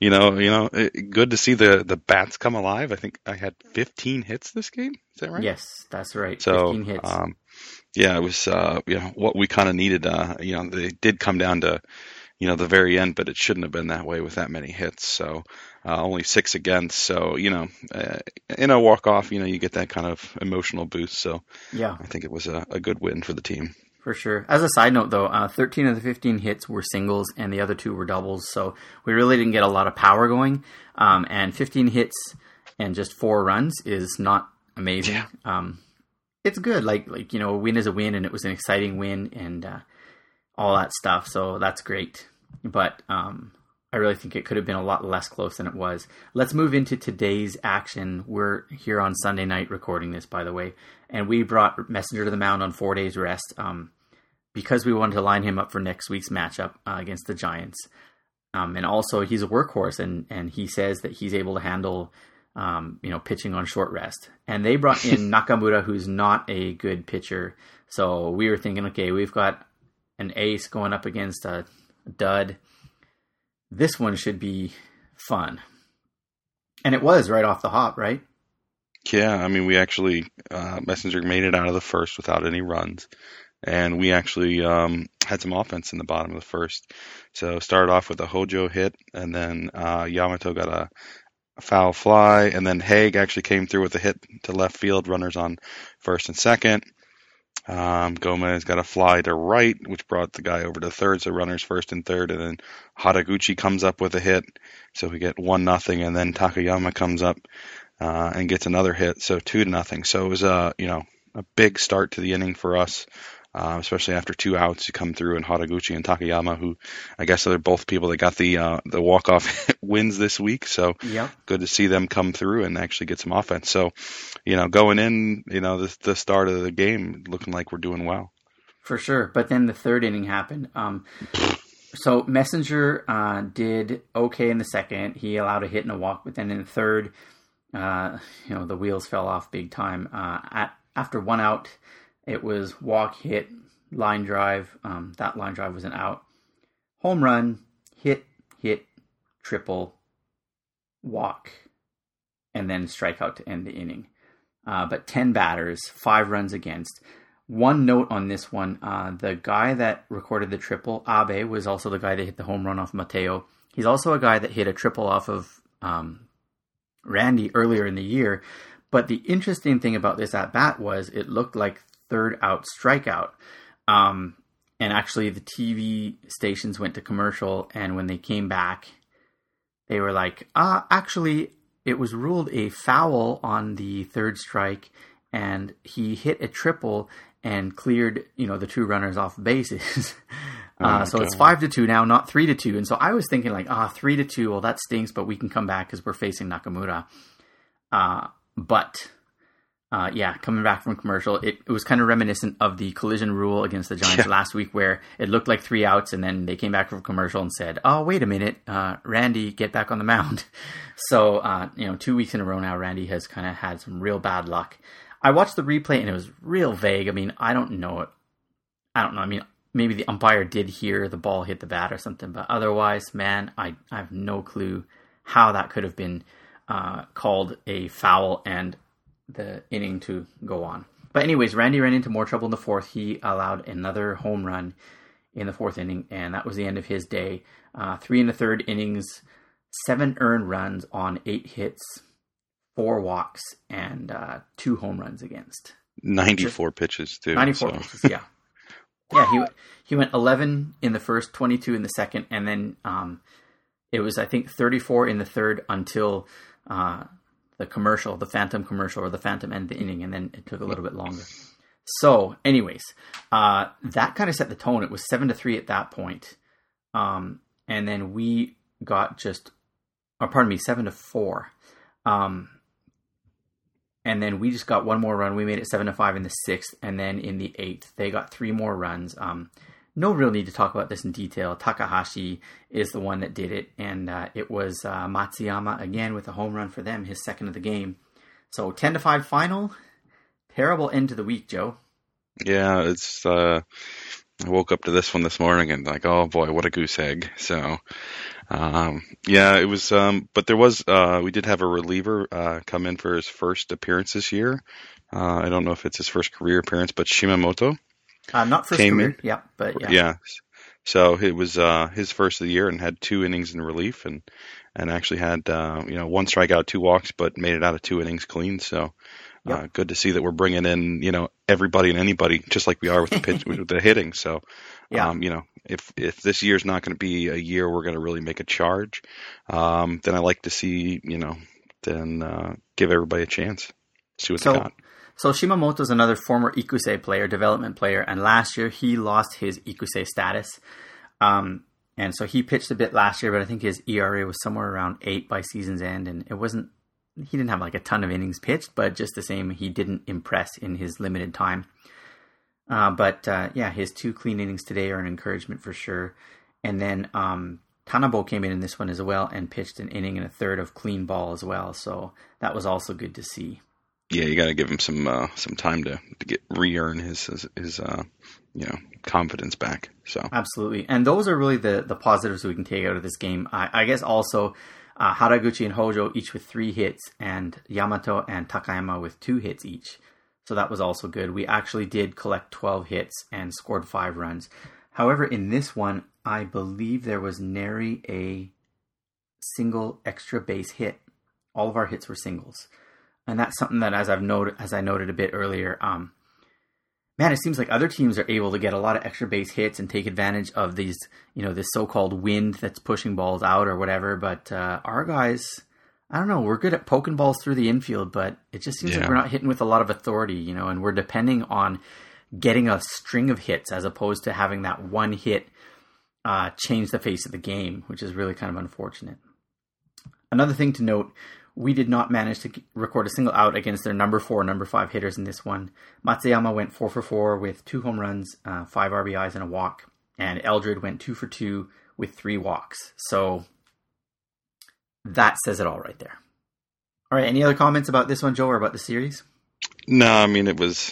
good to see the bats come alive. I think I had 15 hits this game. Is that right? Yes, that's right. So 15 hits. It was what we kind of needed. They did come down to the very end, but it shouldn't have been that way with that many hits. So only 6 against. So in a walk off, you get that kind of emotional boost. So yeah, I think it was a good win for the team. For sure. As a side note, though, 13 of the 15 hits were singles, and the other 2 were doubles. So we really didn't get a lot of power going. And 15 hits and just 4 runs is not amazing. Yeah. It's good. A win is a win, and it was an exciting win, and all that stuff. So that's great. But I really think it could have been a lot less close than it was. Let's move into today's action. We're here on Sunday night recording this, by the way, and we brought Messenger to the mound on 4 days rest because we wanted to line him up for next week's matchup against the Giants. And also, he's a workhorse, and he says that he's able to handle pitching on short rest. And they brought in Nakamura, who's not a good pitcher. So we were thinking, okay, we've got an ace going up against a dud. This one should be fun. And it was right off the hop, right? Yeah, we actually, Messenger made it out of the first without any runs. And we actually had some offense in the bottom of the first. So started off with a Hojo hit, and then Yamato got a foul fly, and then Haig actually came through with a hit to left field, runners on first and second. Gomez got a fly to right, which brought the guy over to third, so runners first and third, and then Haraguchi comes up with a hit, so we get 1-0, and then Takayama comes up and gets another hit, so 2-0. So it was a big start to the inning for us. especially after 2 outs. You come through, and Haraguchi and Takayama, who I guess they're both people that got the walk-off wins this week. So Yep. good to see them come through and actually get some offense. So, going in, the start of the game looking like we're doing well. For sure. But then the third inning happened. So Messenger did okay in the second. He allowed a hit and a walk, but then in the third, the wheels fell off big time. After 1 out, it was walk, hit, line drive. That line drive was an out. Home run, hit, triple, walk, and then strikeout to end the inning. But 10 batters, 5 runs against. One note on this one, the guy that recorded the triple, Abe, was also the guy that hit the home run off Mateo. He's also a guy that hit a triple off of Randy earlier in the year. But the interesting thing about this at-bat was it looked like third out strikeout. And actually the TV stations went to commercial, and when they came back, they were like, actually, it was ruled a foul on the third strike, and he hit a triple and cleared, the 2 runners off bases. So it's 5-2 now, not 3-2. And so I was thinking 3-2, well, that stinks, but we can come back because we're facing Nakamura. Coming back from commercial, it was kind of reminiscent of the collision rule against the Giants last week, where it looked like 3 outs, and then they came back from commercial and said, oh, wait a minute, Randy, get back on the mound. So, 2 weeks in a row now, Randy has kind of had some real bad luck. I watched the replay, and it was real vague. I mean, I don't know. I mean, maybe the umpire did hear the ball hit the bat or something, but otherwise, man, I have no clue how that could have been called a foul and the inning to go on. But anyways, Randy ran into more trouble in the fourth. He allowed another home run in the fourth inning, and that was the end of his day. 3 in the third innings, 7 earned runs on 8 hits, 4 walks, and 2 home runs against. 94 pitches, too. 94 pitches, yeah. Yeah, he went 11 in the first, 22 in the second, and then it was, I think, 34 in the third until the commercial, the Phantom commercial, or the Phantom ended the inning, and then it took a little bit longer. So, anyways, that kind of set the tone. It was 7-3 at that point. And then we got 7-4. And then we just got one more run. We made it 7-5 in the 6th, and then in the 8th, they got 3 more runs. No real need to talk about this in detail. Takahashi is the one that did it, and it was Matsuyama again with a home run for them, his second of the game. So 10-5 final. Terrible end to the week, Joe. Yeah, it's. I woke up to this one this morning and oh boy, what a goose egg. So, it was. But there was. We did have a reliever come in for his first appearance this year. I don't know if it's his first career appearance, but Shimamoto. Not first career, yeah, but yeah. Yeah. So it was his first of the year, and had 2 innings in relief, and actually had 1 strikeout, 2 walks, but made it out of 2 innings clean. So good to see that we're bringing in everybody and anybody, just like we are with the pitch with the hitting. So if this year's not going to be a year we're going to really make a charge, then I like to see give everybody a chance, see what they got. So Shimamoto is another former Ikusei player, development player, and last year he lost his Ikusei status. And so he pitched a bit last year, but I think his ERA was somewhere around 8 by season's end, and he didn't have a ton of innings pitched, but just the same, he didn't impress in his limited time. But his 2 clean innings today are an encouragement for sure. And then Tanabo came in this one as well and pitched an inning and a third of clean ball as well. So that was also good to see. Yeah, you got to give him some time to re-earn his confidence back. So absolutely, and those are really the positives we can take out of this game. I guess also Haraguchi and Hojo each with 3 hits, and Yamato and Takayama with 2 hits each. So that was also good. We actually did collect 12 hits and scored 5 runs. However, in this one, I believe there was nary a single extra base hit. All of our hits were singles. And that's something that, as I noted a bit earlier, it seems like other teams are able to get a lot of extra base hits and take advantage of these, this so-called wind that's pushing balls out or whatever. But our guys, I don't know, we're good at poking balls through the infield, but it just seems like we're not hitting with a lot of authority, and we're depending on getting a string of hits as opposed to having that one hit change the face of the game, which is really kind of unfortunate. Another thing to note, we did not manage to record a single out against their number 4, number 5 hitters in this one. Matsuyama went 4 for 4 with 2 home runs, 5 RBIs, and a walk. And Eldred went 2 for 2 with 3 walks. So that says it all right there. All right, any other comments about this one, Joe, or about the series? No, I mean, it was,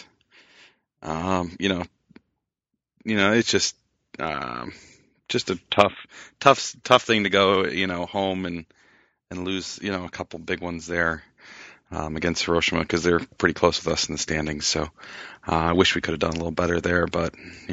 it's just a tough thing to go, home and lose, a couple big ones there against Hiroshima because they're pretty close with us in the standings. So I wish we could have done a little better there, but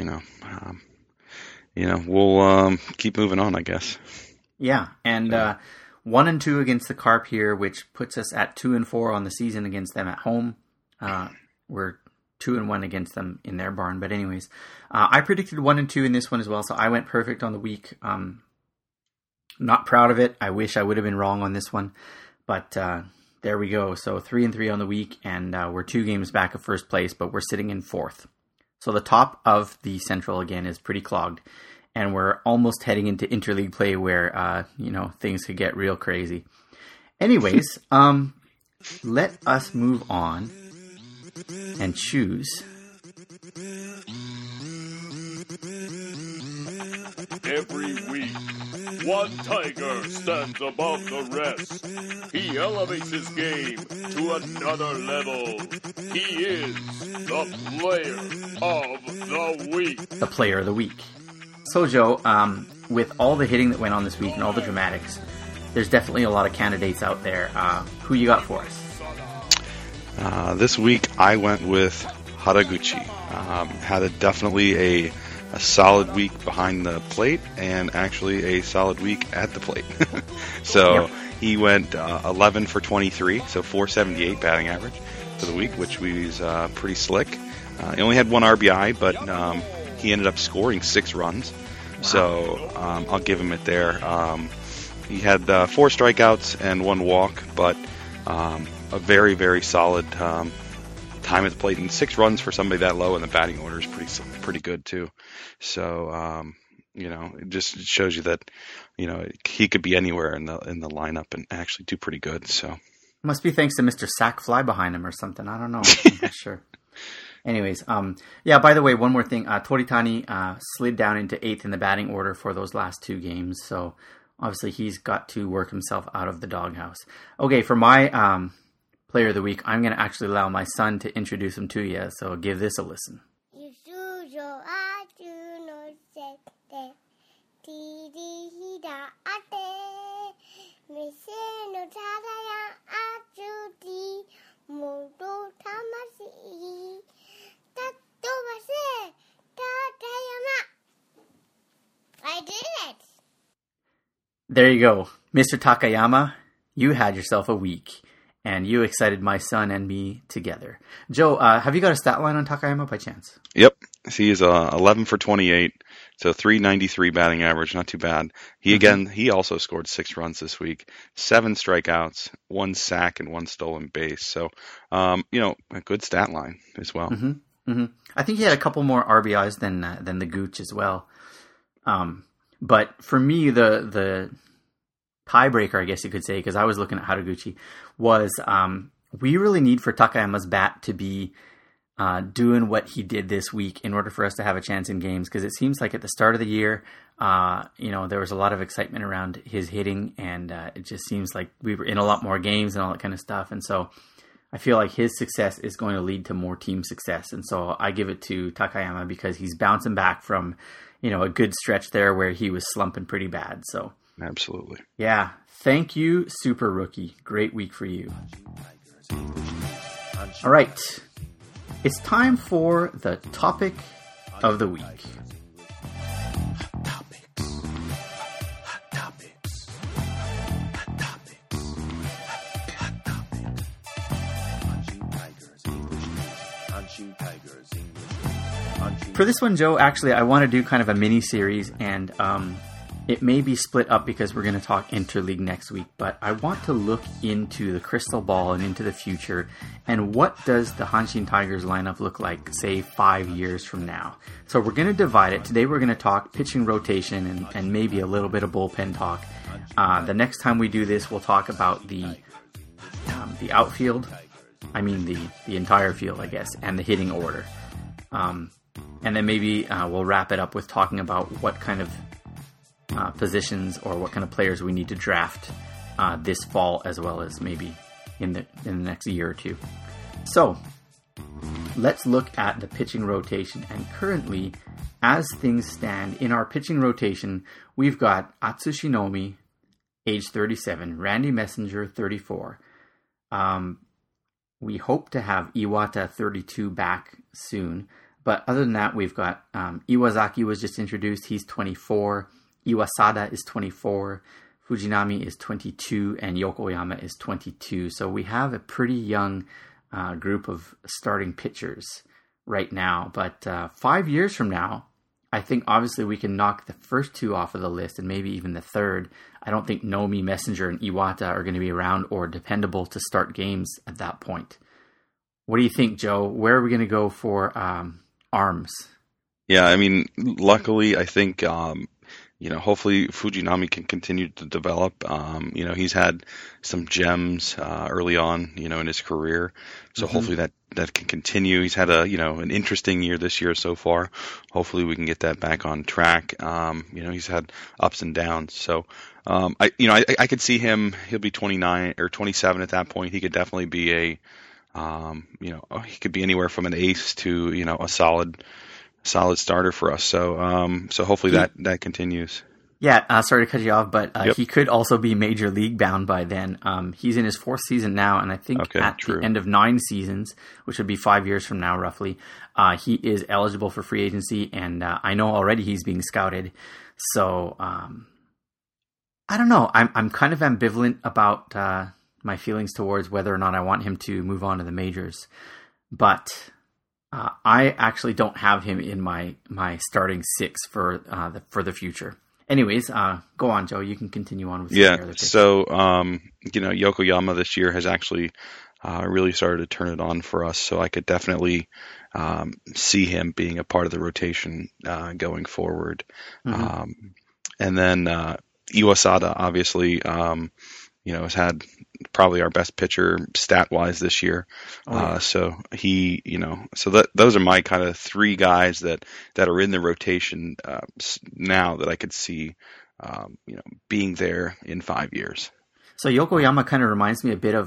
we'll keep moving on, I guess. Yeah, and 1-2 against the Carp here, which puts us at 2-4 on the season against them at home. We're 2-1 against them in their barn, but anyways, I predicted 1-2 in this one as well, so I went perfect on the week. Not proud of it. I wish I would have been wrong on this one, but there we go. So 3-3 on the week, and we're 2 games back of first place, but we're sitting in 4th. So the top of the Central again is pretty clogged, and we're almost heading into interleague play where things could get real crazy. Anyways, let us move on and choose. Every week, one Tiger stands above the rest. He elevates his game to another level. He is the Player of the Week. The Player of the Week. So, Joe, with all the hitting that went on this week and all the dramatics, there's definitely a lot of candidates out there. Who you got for us? This week, I went with Haraguchi. Had definitely a solid week behind the plate and actually a solid week at the plate. So he went 11 for 23, so 478 batting average for the week, which was pretty slick. He only had 1 RBI, but he ended up scoring 6 runs. Wow. So I'll give him it there. He had 4 strikeouts and 1 walk, but a very, very solid time at the plate, and 6 runs for somebody that low in the batting order is pretty good too. So it just shows you that he could be anywhere in the lineup and actually do pretty good. So must be thanks to Mr. Sack Fly behind him or something. I don't know. I'm not sure. Anyways, by the way, one more thing. Toritani slid down into 8th in the batting order for those last 2 games. So obviously he's got to work himself out of the doghouse. Okay, for my Player of the Week, I'm going to actually allow my son to introduce him to you, so give this a listen. I did it! There you go. Mr. Takayama, you had yourself a week. And you excited my son and me together. Joe, have you got a stat line on Takayama by chance? Yep. He is 11 for 28, so 393 batting average, not too bad. He also scored 6 runs this week, 7 strikeouts, 1 sack, and 1 stolen base. So, a good stat line as well. Mm-hmm. Mm-hmm. I think he had a couple more RBIs than the Gooch as well. But for me, the tiebreaker, I guess you could say, because I was looking at Haraguchi, was we really need for Takayama's bat to be doing what he did this week in order for us to have a chance in games, because it seems like at the start of the year, there was a lot of excitement around his hitting, and it just seems like we were in a lot more games and all that kind of stuff, and so I feel like his success is going to lead to more team success, and so I give it to Takayama because he's bouncing back from, a good stretch there where he was slumping pretty bad, so... Absolutely. Yeah. Thank you, Super Rookie. Great week for you. All right. It's time for the topic of the week. For this one, Joe, actually, I want to do kind of a mini series, and it may be split up because we're going to talk interleague next week, but I want to look into the crystal ball and into the future, and what does the Hanshin Tigers lineup look like, say, 5 years from now? So we're going to divide it. Today we're going to talk pitching rotation and maybe a little bit of bullpen talk. The next time we do this, we'll talk about the outfield. I mean the entire field, I guess, and the hitting order. And then maybe we'll wrap it up with talking about what kind of positions or what kind of players we need to draft this fall, as well as maybe in the next year or two. So let's look at the pitching rotation. And currently, as things stand in our pitching rotation, we've got Atsushi Nomi, age 37, Randy Messenger, 34. We hope to have Iwata, 32, back soon. But other than that, we've got Iwazaki was just introduced. He's 24. Iwasada is 24, Fujinami is 22, and Yokoyama is 22. So we have a pretty young group of starting pitchers right now. But 5 years from now, I think obviously we can knock the first two off of the list and maybe even the third. I don't think Nomi, Messenger, and Iwata are going to be around or dependable to start games at that point. What do you think, Joe? Where are we going to go for arms? Yeah, I mean, luckily, I think hopefully Fujinami can continue to develop. He's had some gems early on, in his career. So hopefully that can continue. He's had an interesting year this year so far. Hopefully we can get that back on track. He's had ups and downs. So, I could see him, he'll be 29 or 27 at that point. He could definitely be he could be anywhere from an ace to, a solid starter for us. So hopefully that continues. Yeah, sorry to cut you off, but he could also be major league bound by then. He's in his fourth season now, and I think the end of 9 seasons, which would be 5 years from now roughly, he is eligible for free agency, and I know already he's being scouted. So I don't know. I'm kind of ambivalent about my feelings towards whether or not I want him to move on to the majors, but I actually don't have him in my starting 6 for the future. Anyways, go on, Joe. You can continue on with the other picks. So Yokoyama this year has actually really started to turn it on for us. So I could definitely see him being a part of the rotation going forward. And then Iwasada, obviously, has had probably our best pitcher stat-wise this year. So he, those are my kind of 3 guys that are in the rotation now that I could see, being there in 5 years. So Yokoyama kind of reminds me a bit of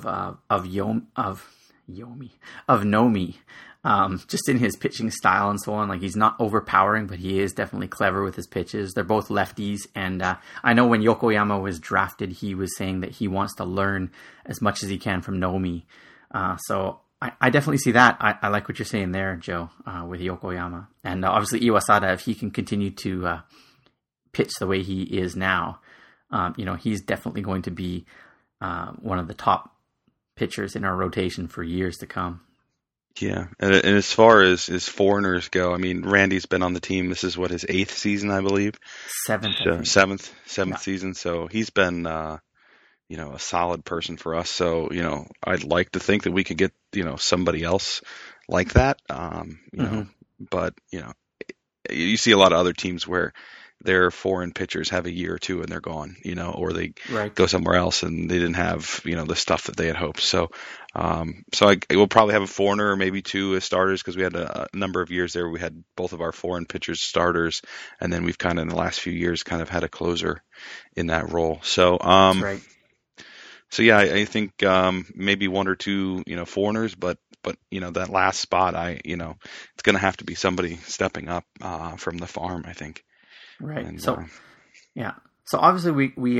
Nomi. Just in his pitching style and so on. Like, he's not overpowering, but he is definitely clever with his pitches. They're both lefties, and I know when Yokoyama was drafted, he was saying that he wants to learn as much as he can from Nomi. So I definitely see that. I like what you're saying there, Joe, with Yokoyama. And obviously Iwasada, if he can continue to pitch the way he is now, he's definitely going to be one of the top pitchers in our rotation for years to come. Yeah, and as far as foreigners go, I mean, Randy's been on the team. This is his 8th season, I believe. 7th. Seventh season. So he's been, a solid person for us. So, I'd like to think that we could get, somebody else like that. But, you see a lot of other teams where their foreign pitchers have a year or two and they're gone, or they go somewhere else and they didn't have, the stuff that they had hoped. So, we'll probably have a foreigner or maybe 2 as starters, because we had a number of years there. We had both of our foreign pitchers starters, and then we've kind of in the last few years kind of had a closer in that role. So, that's right. So yeah, I think maybe 1 or 2, foreigners, but that last spot, it's going to have to be somebody stepping up from the farm, I think. Right. And, so obviously we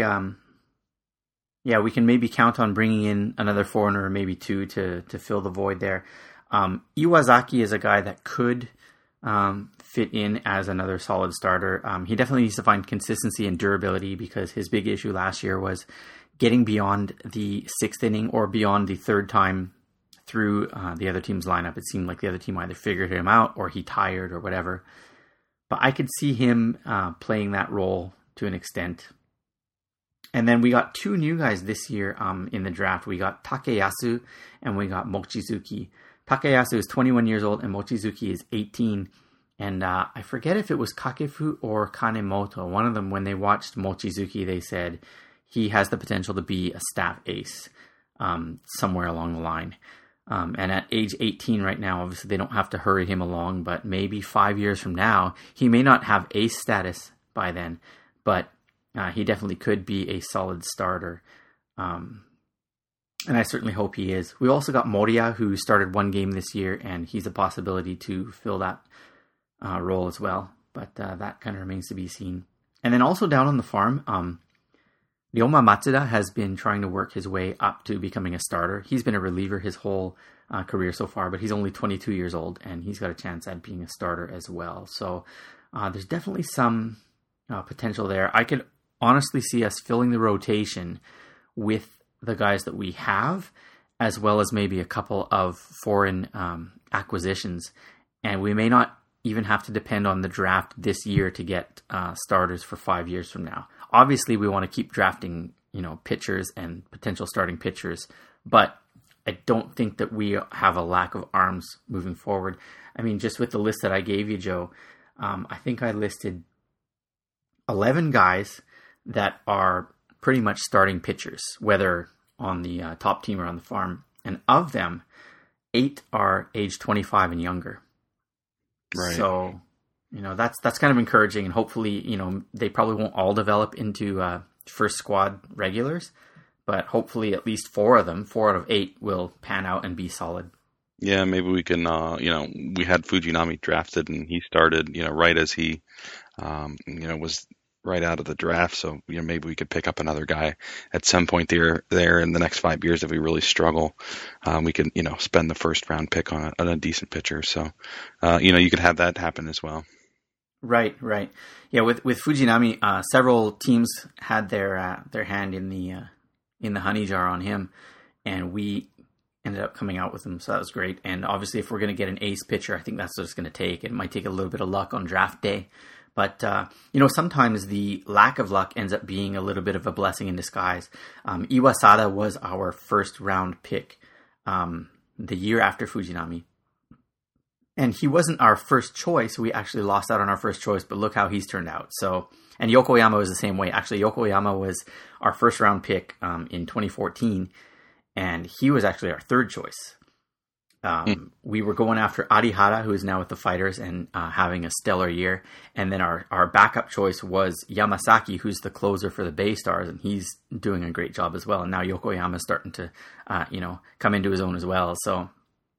can maybe count on bringing in another foreigner or maybe 2 to fill the void there. Iwazaki is a guy that could fit in as another solid starter. He definitely needs to find consistency and durability, because his big issue last year was getting beyond the 6th inning or beyond the 3rd time through the other team's lineup. It seemed like the other team either figured him out or he tired or whatever. But I could see him playing that role to an extent. And then we got two new guys this year in the draft. We got Takeyasu and we got Mochizuki. Takeyasu is 21 years old and Mochizuki is 18. And I forget if it was Kakefu or Kanemoto. One of them, when they watched Mochizuki, they said he has the potential to be a staff ace somewhere along the line. And at age 18 right now, obviously they don't have to hurry him along, but maybe 5 years from now, he may not have ace status by then, but he definitely could be a solid starter. And I certainly hope he is. We also got Moriya, who started one game this year, and he's a possibility to fill that role as well. But that kind of remains to be seen. And then also down on the farm, Ryoma Matsuda has been trying to work his way up to becoming a starter. He's been a reliever his whole career so far, but he's only 22 years old, and he's got a chance at being a starter as well. So there's definitely some potential there. I could honestly see us filling the rotation with the guys that we have, as well as maybe a couple of foreign acquisitions. And we may not even have to depend on the draft this year to get starters for 5 years from now. Obviously, we want to keep drafting, pitchers and potential starting pitchers, but I don't think that we have a lack of arms moving forward. I mean, just with the list that I gave you, Joe, I think I listed 11 guys that are pretty much starting pitchers, whether on the top team or on the farm. And of them, 8 are age 25 and younger. Right. So, that's kind of encouraging. And hopefully, they probably won't all develop into first squad regulars, but hopefully at least 4 of them, 4 out of 8 will pan out and be solid. Yeah, maybe we can, we had Fujinami drafted and he started, right as he, was right out of the draft. So, maybe we could pick up another guy at some point there in the next 5 years if we really struggle. We could, spend the first round pick on a decent pitcher. So, you could have that happen as well. Right. Yeah, with Fujinami, several teams had their hand in the honey jar on him, and we ended up coming out with him, so that was great. And obviously, if we're going to get an ace pitcher, I think that's what it's going to take. It might take a little bit of luck on draft day, but sometimes the lack of luck ends up being a little bit of a blessing in disguise. Iwasada was our first round pick the year after Fujinami. And he wasn't our first choice. We actually lost out on our first choice, but look how he's turned out. So, and Yokoyama was the same way. Actually, Yokoyama was our first round pick in 2014, and he was actually our third choice. We were going after Arihara, who is now with the Fighters and having a stellar year. And then our backup choice was Yamasaki, who's the closer for the Bay Stars, and he's doing a great job as well. And now Yokoyama is starting to, come into his own as well. So,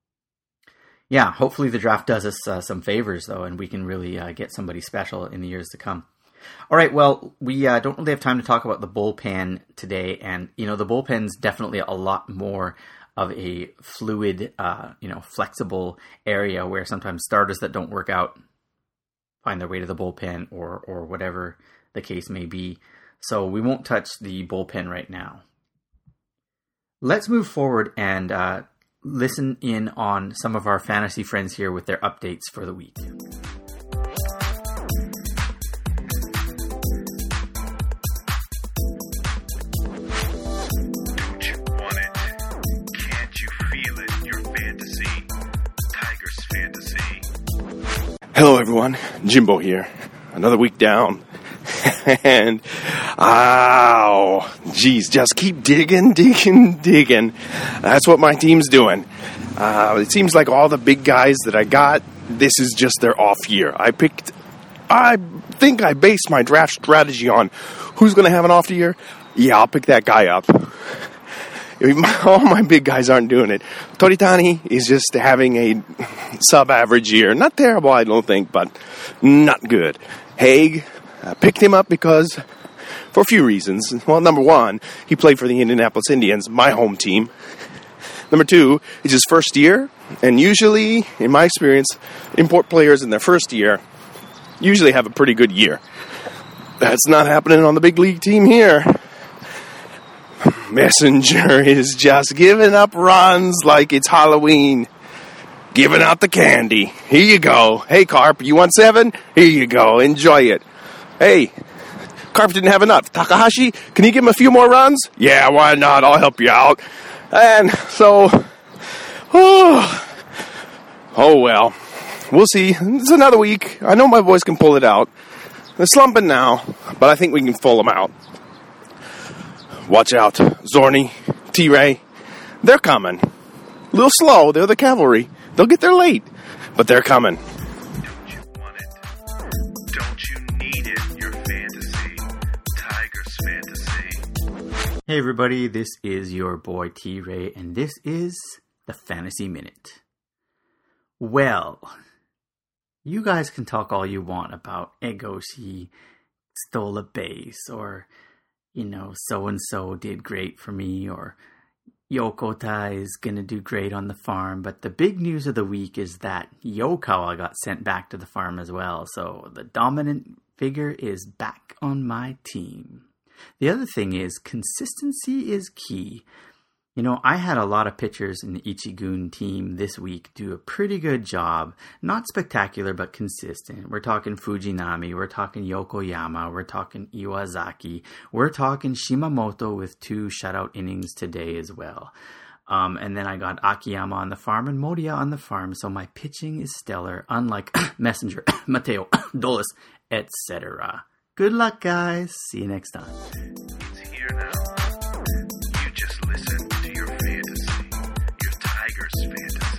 yeah, hopefully the draft does us some favors, though, and we can really get somebody special in the years to come. All right, well, we don't really have time to talk about the bullpen today, and, the bullpen's definitely a lot more of a fluid, flexible area where sometimes starters that don't work out find their way to the bullpen or whatever the case may be. So we won't touch the bullpen right now. Let's move forward and listen in on some of our fantasy friends here with their updates for the week. Don't you want it? Can't you feel it? Your fantasy. Tigers fantasy. Hello everyone, Jimbo here. Another week down. And, just keep digging. That's what my team's doing. It seems like all the big guys that I got, this is just their off year. I think I based my draft strategy on who's going to have an off year. Yeah, I'll pick that guy up. All my big guys aren't doing it. Toritani is just having a sub-average year. Not terrible, I don't think, but not good. Haig, I picked him up because, for a few reasons. Well, number one, he played for the Indianapolis Indians, my home team. Number two, it's his first year, and usually, in my experience, import players in their first year usually have a pretty good year. That's not happening on the big league team here. Messenger is just giving up runs like it's Halloween. Giving out the candy. Here you go. Hey, Carp, you want 7? Here you go. Enjoy it. Hey, Carp didn't have enough. Takahashi, can you give him a few more runs? Yeah, why not? I'll help you out. And so, oh well. We'll see. It's another week. I know my boys can pull it out. They're slumping now, but I think we can pull them out. Watch out. Zorny, T-Ray, they're coming. A little slow. They're the cavalry. They'll get there late, but they're coming. Don't you want it? Don't you need it? Your fantasy. Tigers fantasy. Hey everybody, this is your boy T-Ray, and this is the Fantasy Minute. Well, you guys can talk all you want about Egoshi stole a base, or, so-and-so did great for me, or Yokota is going to do great on the farm, but the big news of the week is that Yokawa got sent back to the farm as well, so the dominant figure is back on my team. The other thing is, consistency is key. I had a lot of pitchers in the Ichigun team this week do a pretty good job. Not spectacular, but consistent. We're talking Fujinami, we're talking Yokoyama, we're talking Iwazaki, we're talking Shimamoto with 2 shutout innings today as well. And then I got Akiyama on the farm and Moriya on the farm, so my pitching is stellar, unlike Messenger, Mateo, Dolis, etc. Good luck, guys. See you next time. It's here now. You just listen to your fantasy. Your Tigers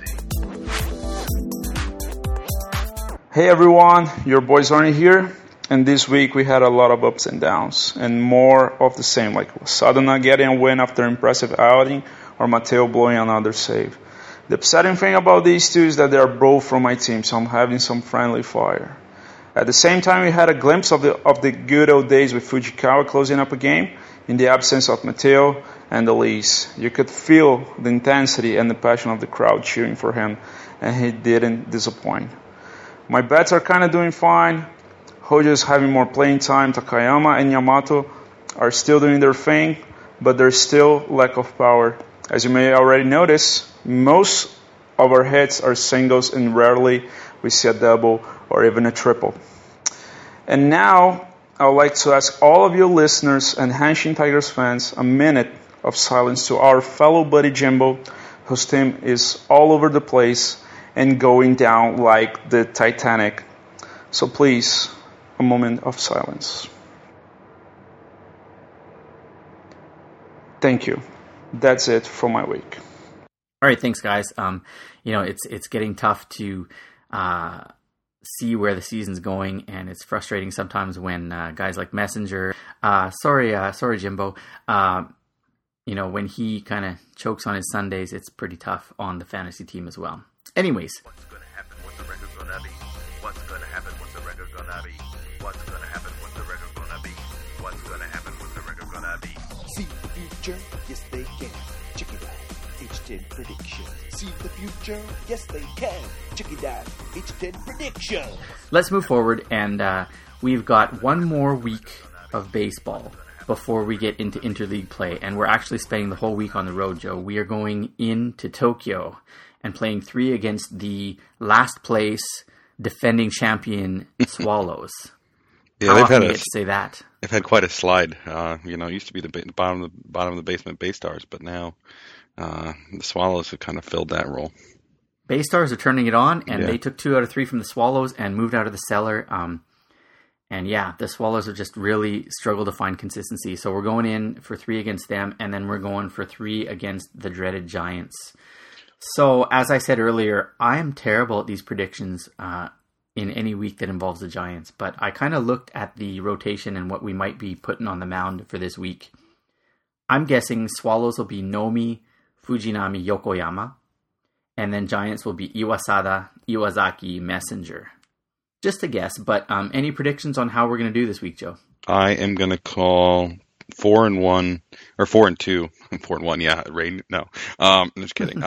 fantasy. Hey everyone, your boy Zorny here, and this week we had a lot of ups and downs, and more of the same, like Sadana getting a win after impressive outing, or Mateo blowing another save. The upsetting thing about these two is that they are both from my team, so I'm having some friendly fire. At the same time, we had a glimpse of the good old days with Fujikawa closing up a game in the absence of Mateo and Elise. You could feel the intensity and the passion of the crowd cheering for him, and he didn't disappoint. My bets are kind of doing fine. Hojo is having more playing time. Takayama and Yamato are still doing their thing, but there's still lack of power. As you may already notice, most of our hits are singles, and rarely we see a double or even a triple. And now, I would like to ask all of you listeners and Hanshin Tigers fans a minute of silence to our fellow buddy Jimbo, whose team is all over the place and going down like the Titanic. So please, a moment of silence. Thank you. That's it for my week. All right, thanks, guys. It's getting tough to see where the season's going, and it's frustrating sometimes when guys like Messenger, sorry, Jimbo, when he kind of chokes on his Sundays, it's pretty tough on the fantasy team as well. Anyways. What's gonna happen? What's the record gonna be? What's gonna happen? What's the record gonna be? What's gonna happen? What's the record gonna be? What's gonna happen? What's the record gonna be? See the future? Yes, they can. Check it out. H10 prediction. See the future? Yes, they can. Check it out. H10 prediction. Let's move forward, and we've got one more week of baseball before we get into interleague play, and we're actually spending the whole week on the road, Joe. We are going into Tokyo and playing 3 against the last place defending champion Swallows. Yeah, How often do you get to say that? They've had quite a slide. It used to be the bottom of the basement Bay Stars, but now the Swallows have kind of filled that role. Bay Stars are turning it on, and they took 2 out of 3 from the Swallows and moved out of the cellar. The Swallows have just really struggled to find consistency. So we're going in for 3 against them, and then we're going for 3 against the dreaded Giants. So, as I said earlier, I am terrible at these predictions in any week that involves the Giants, but I kind of looked at the rotation and what we might be putting on the mound for this week. I'm guessing Swallows will be Nomi, Fujinami, Yokoyama, and then Giants will be Iwasada, Iwazaki, Messenger. Just a guess, but any predictions on how we're going to do this week, Joe? I am going to call 4-1 or 4-2. 4-1, yeah. Ray, no. I'm just kidding.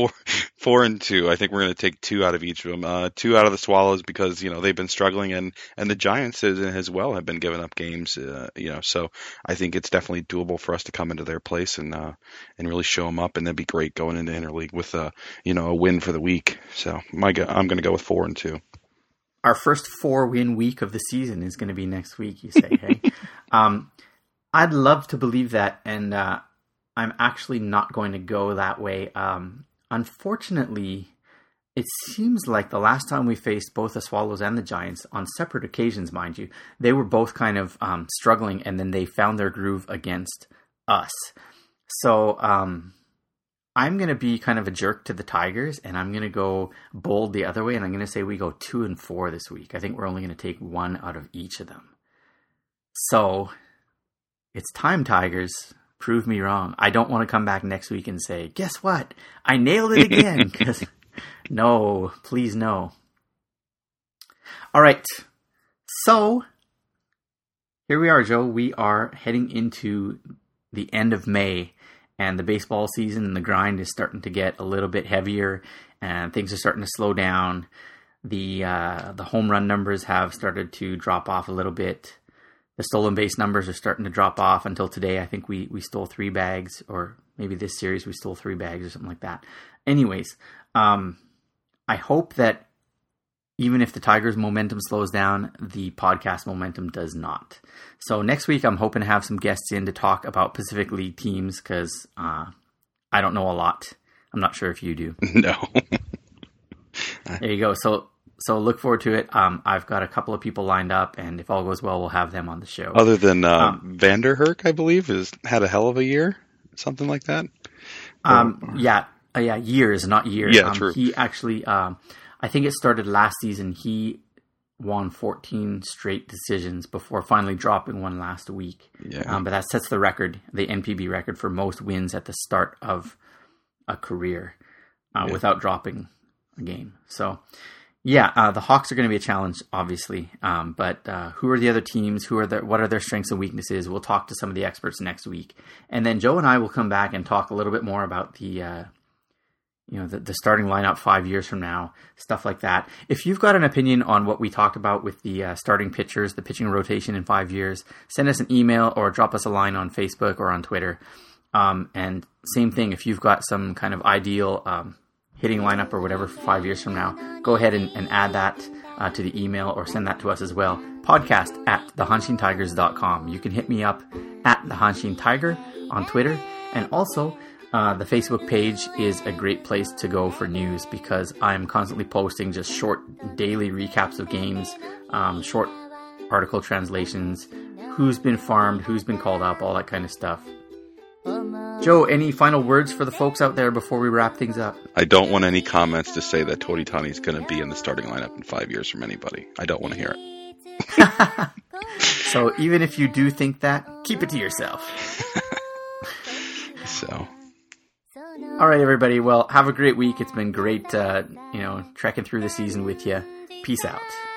4-2. I think we're going to take 2 out of each of them. 2 out of the Swallows because they've been struggling, and the Giants as well have been giving up games. So I think it's definitely doable for us to come into their place and really show them up, and that'd be great going into interleague with a win for the week. So I'm going to go with 4-2. Our first 4-win week of the season is going to be next week, you say, hey? I'd love to believe that, and I'm actually not going to go that way. Unfortunately, it seems like the last time we faced both the Swallows and the Giants, on separate occasions, mind you, they were both kind of struggling, and then they found their groove against us. So I'm going to be kind of a jerk to the Tigers, and I'm going to go bold the other way, and I'm going to say we go 2-4 this week. I think we're only going to take one out of each of them. So it's time, Tigers. Prove me wrong. I don't want to come back next week and say, guess what? I nailed it again. 'Cause no, please no. All right. So here we are, Joe. We are heading into the end of May, and the baseball season and the grind is starting to get a little bit heavier, and things are starting to slow down. The home run numbers have started to drop off a little bit. The stolen base numbers are starting to drop off. Until today, I think we stole 3 bags, or maybe this series we stole 3 bags or something like that. Anyways, I hope that even if the Tigers' momentum slows down, the podcast momentum does not. So next week, I'm hoping to have some guests in to talk about Pacific League teams, because I don't know a lot. I'm not sure if you do. No. There you go. So look forward to it. I've got a couple of people lined up, and if all goes well, we'll have them on the show. Other than Vanderherk, I believe, has had a hell of a year, something like that. Years, not years. Yeah, true. He actually, I think it started last season. He won 14 straight decisions before finally dropping one last week. Yeah. But that sets the record, the NPB record for most wins at the start of a career without dropping a game. So, the Hawks are going to be a challenge, obviously. But who are the other teams? What are their strengths and weaknesses? We'll talk to some of the experts next week. And then Joe and I will come back and talk a little bit more about the starting lineup 5 years from now, stuff like that. If you've got an opinion on what we talked about with the starting pitchers, the pitching rotation in 5 years, send us an email or drop us a line on Facebook or on Twitter. And same thing, if you've got some kind of ideal hitting lineup or whatever for 5 years from now, go ahead and add that to the email or send that to us as well. Podcast at thehanshintigers.com. You can hit me up at the Hanshin Tiger on Twitter, and also the Facebook page is a great place to go for news, because I'm constantly posting just short daily recaps of games, short article translations, who's been farmed, who's been called up, all that kind of stuff. Joe, any final words for the folks out there before we wrap things up? I don't want any comments to say that Toritani is going to be in the starting lineup in 5 years from anybody. I don't want to hear it. So even if you do think that, keep it to yourself. So... All right, everybody. Well, have a great week. It's been great, trekking through the season with you. Peace out.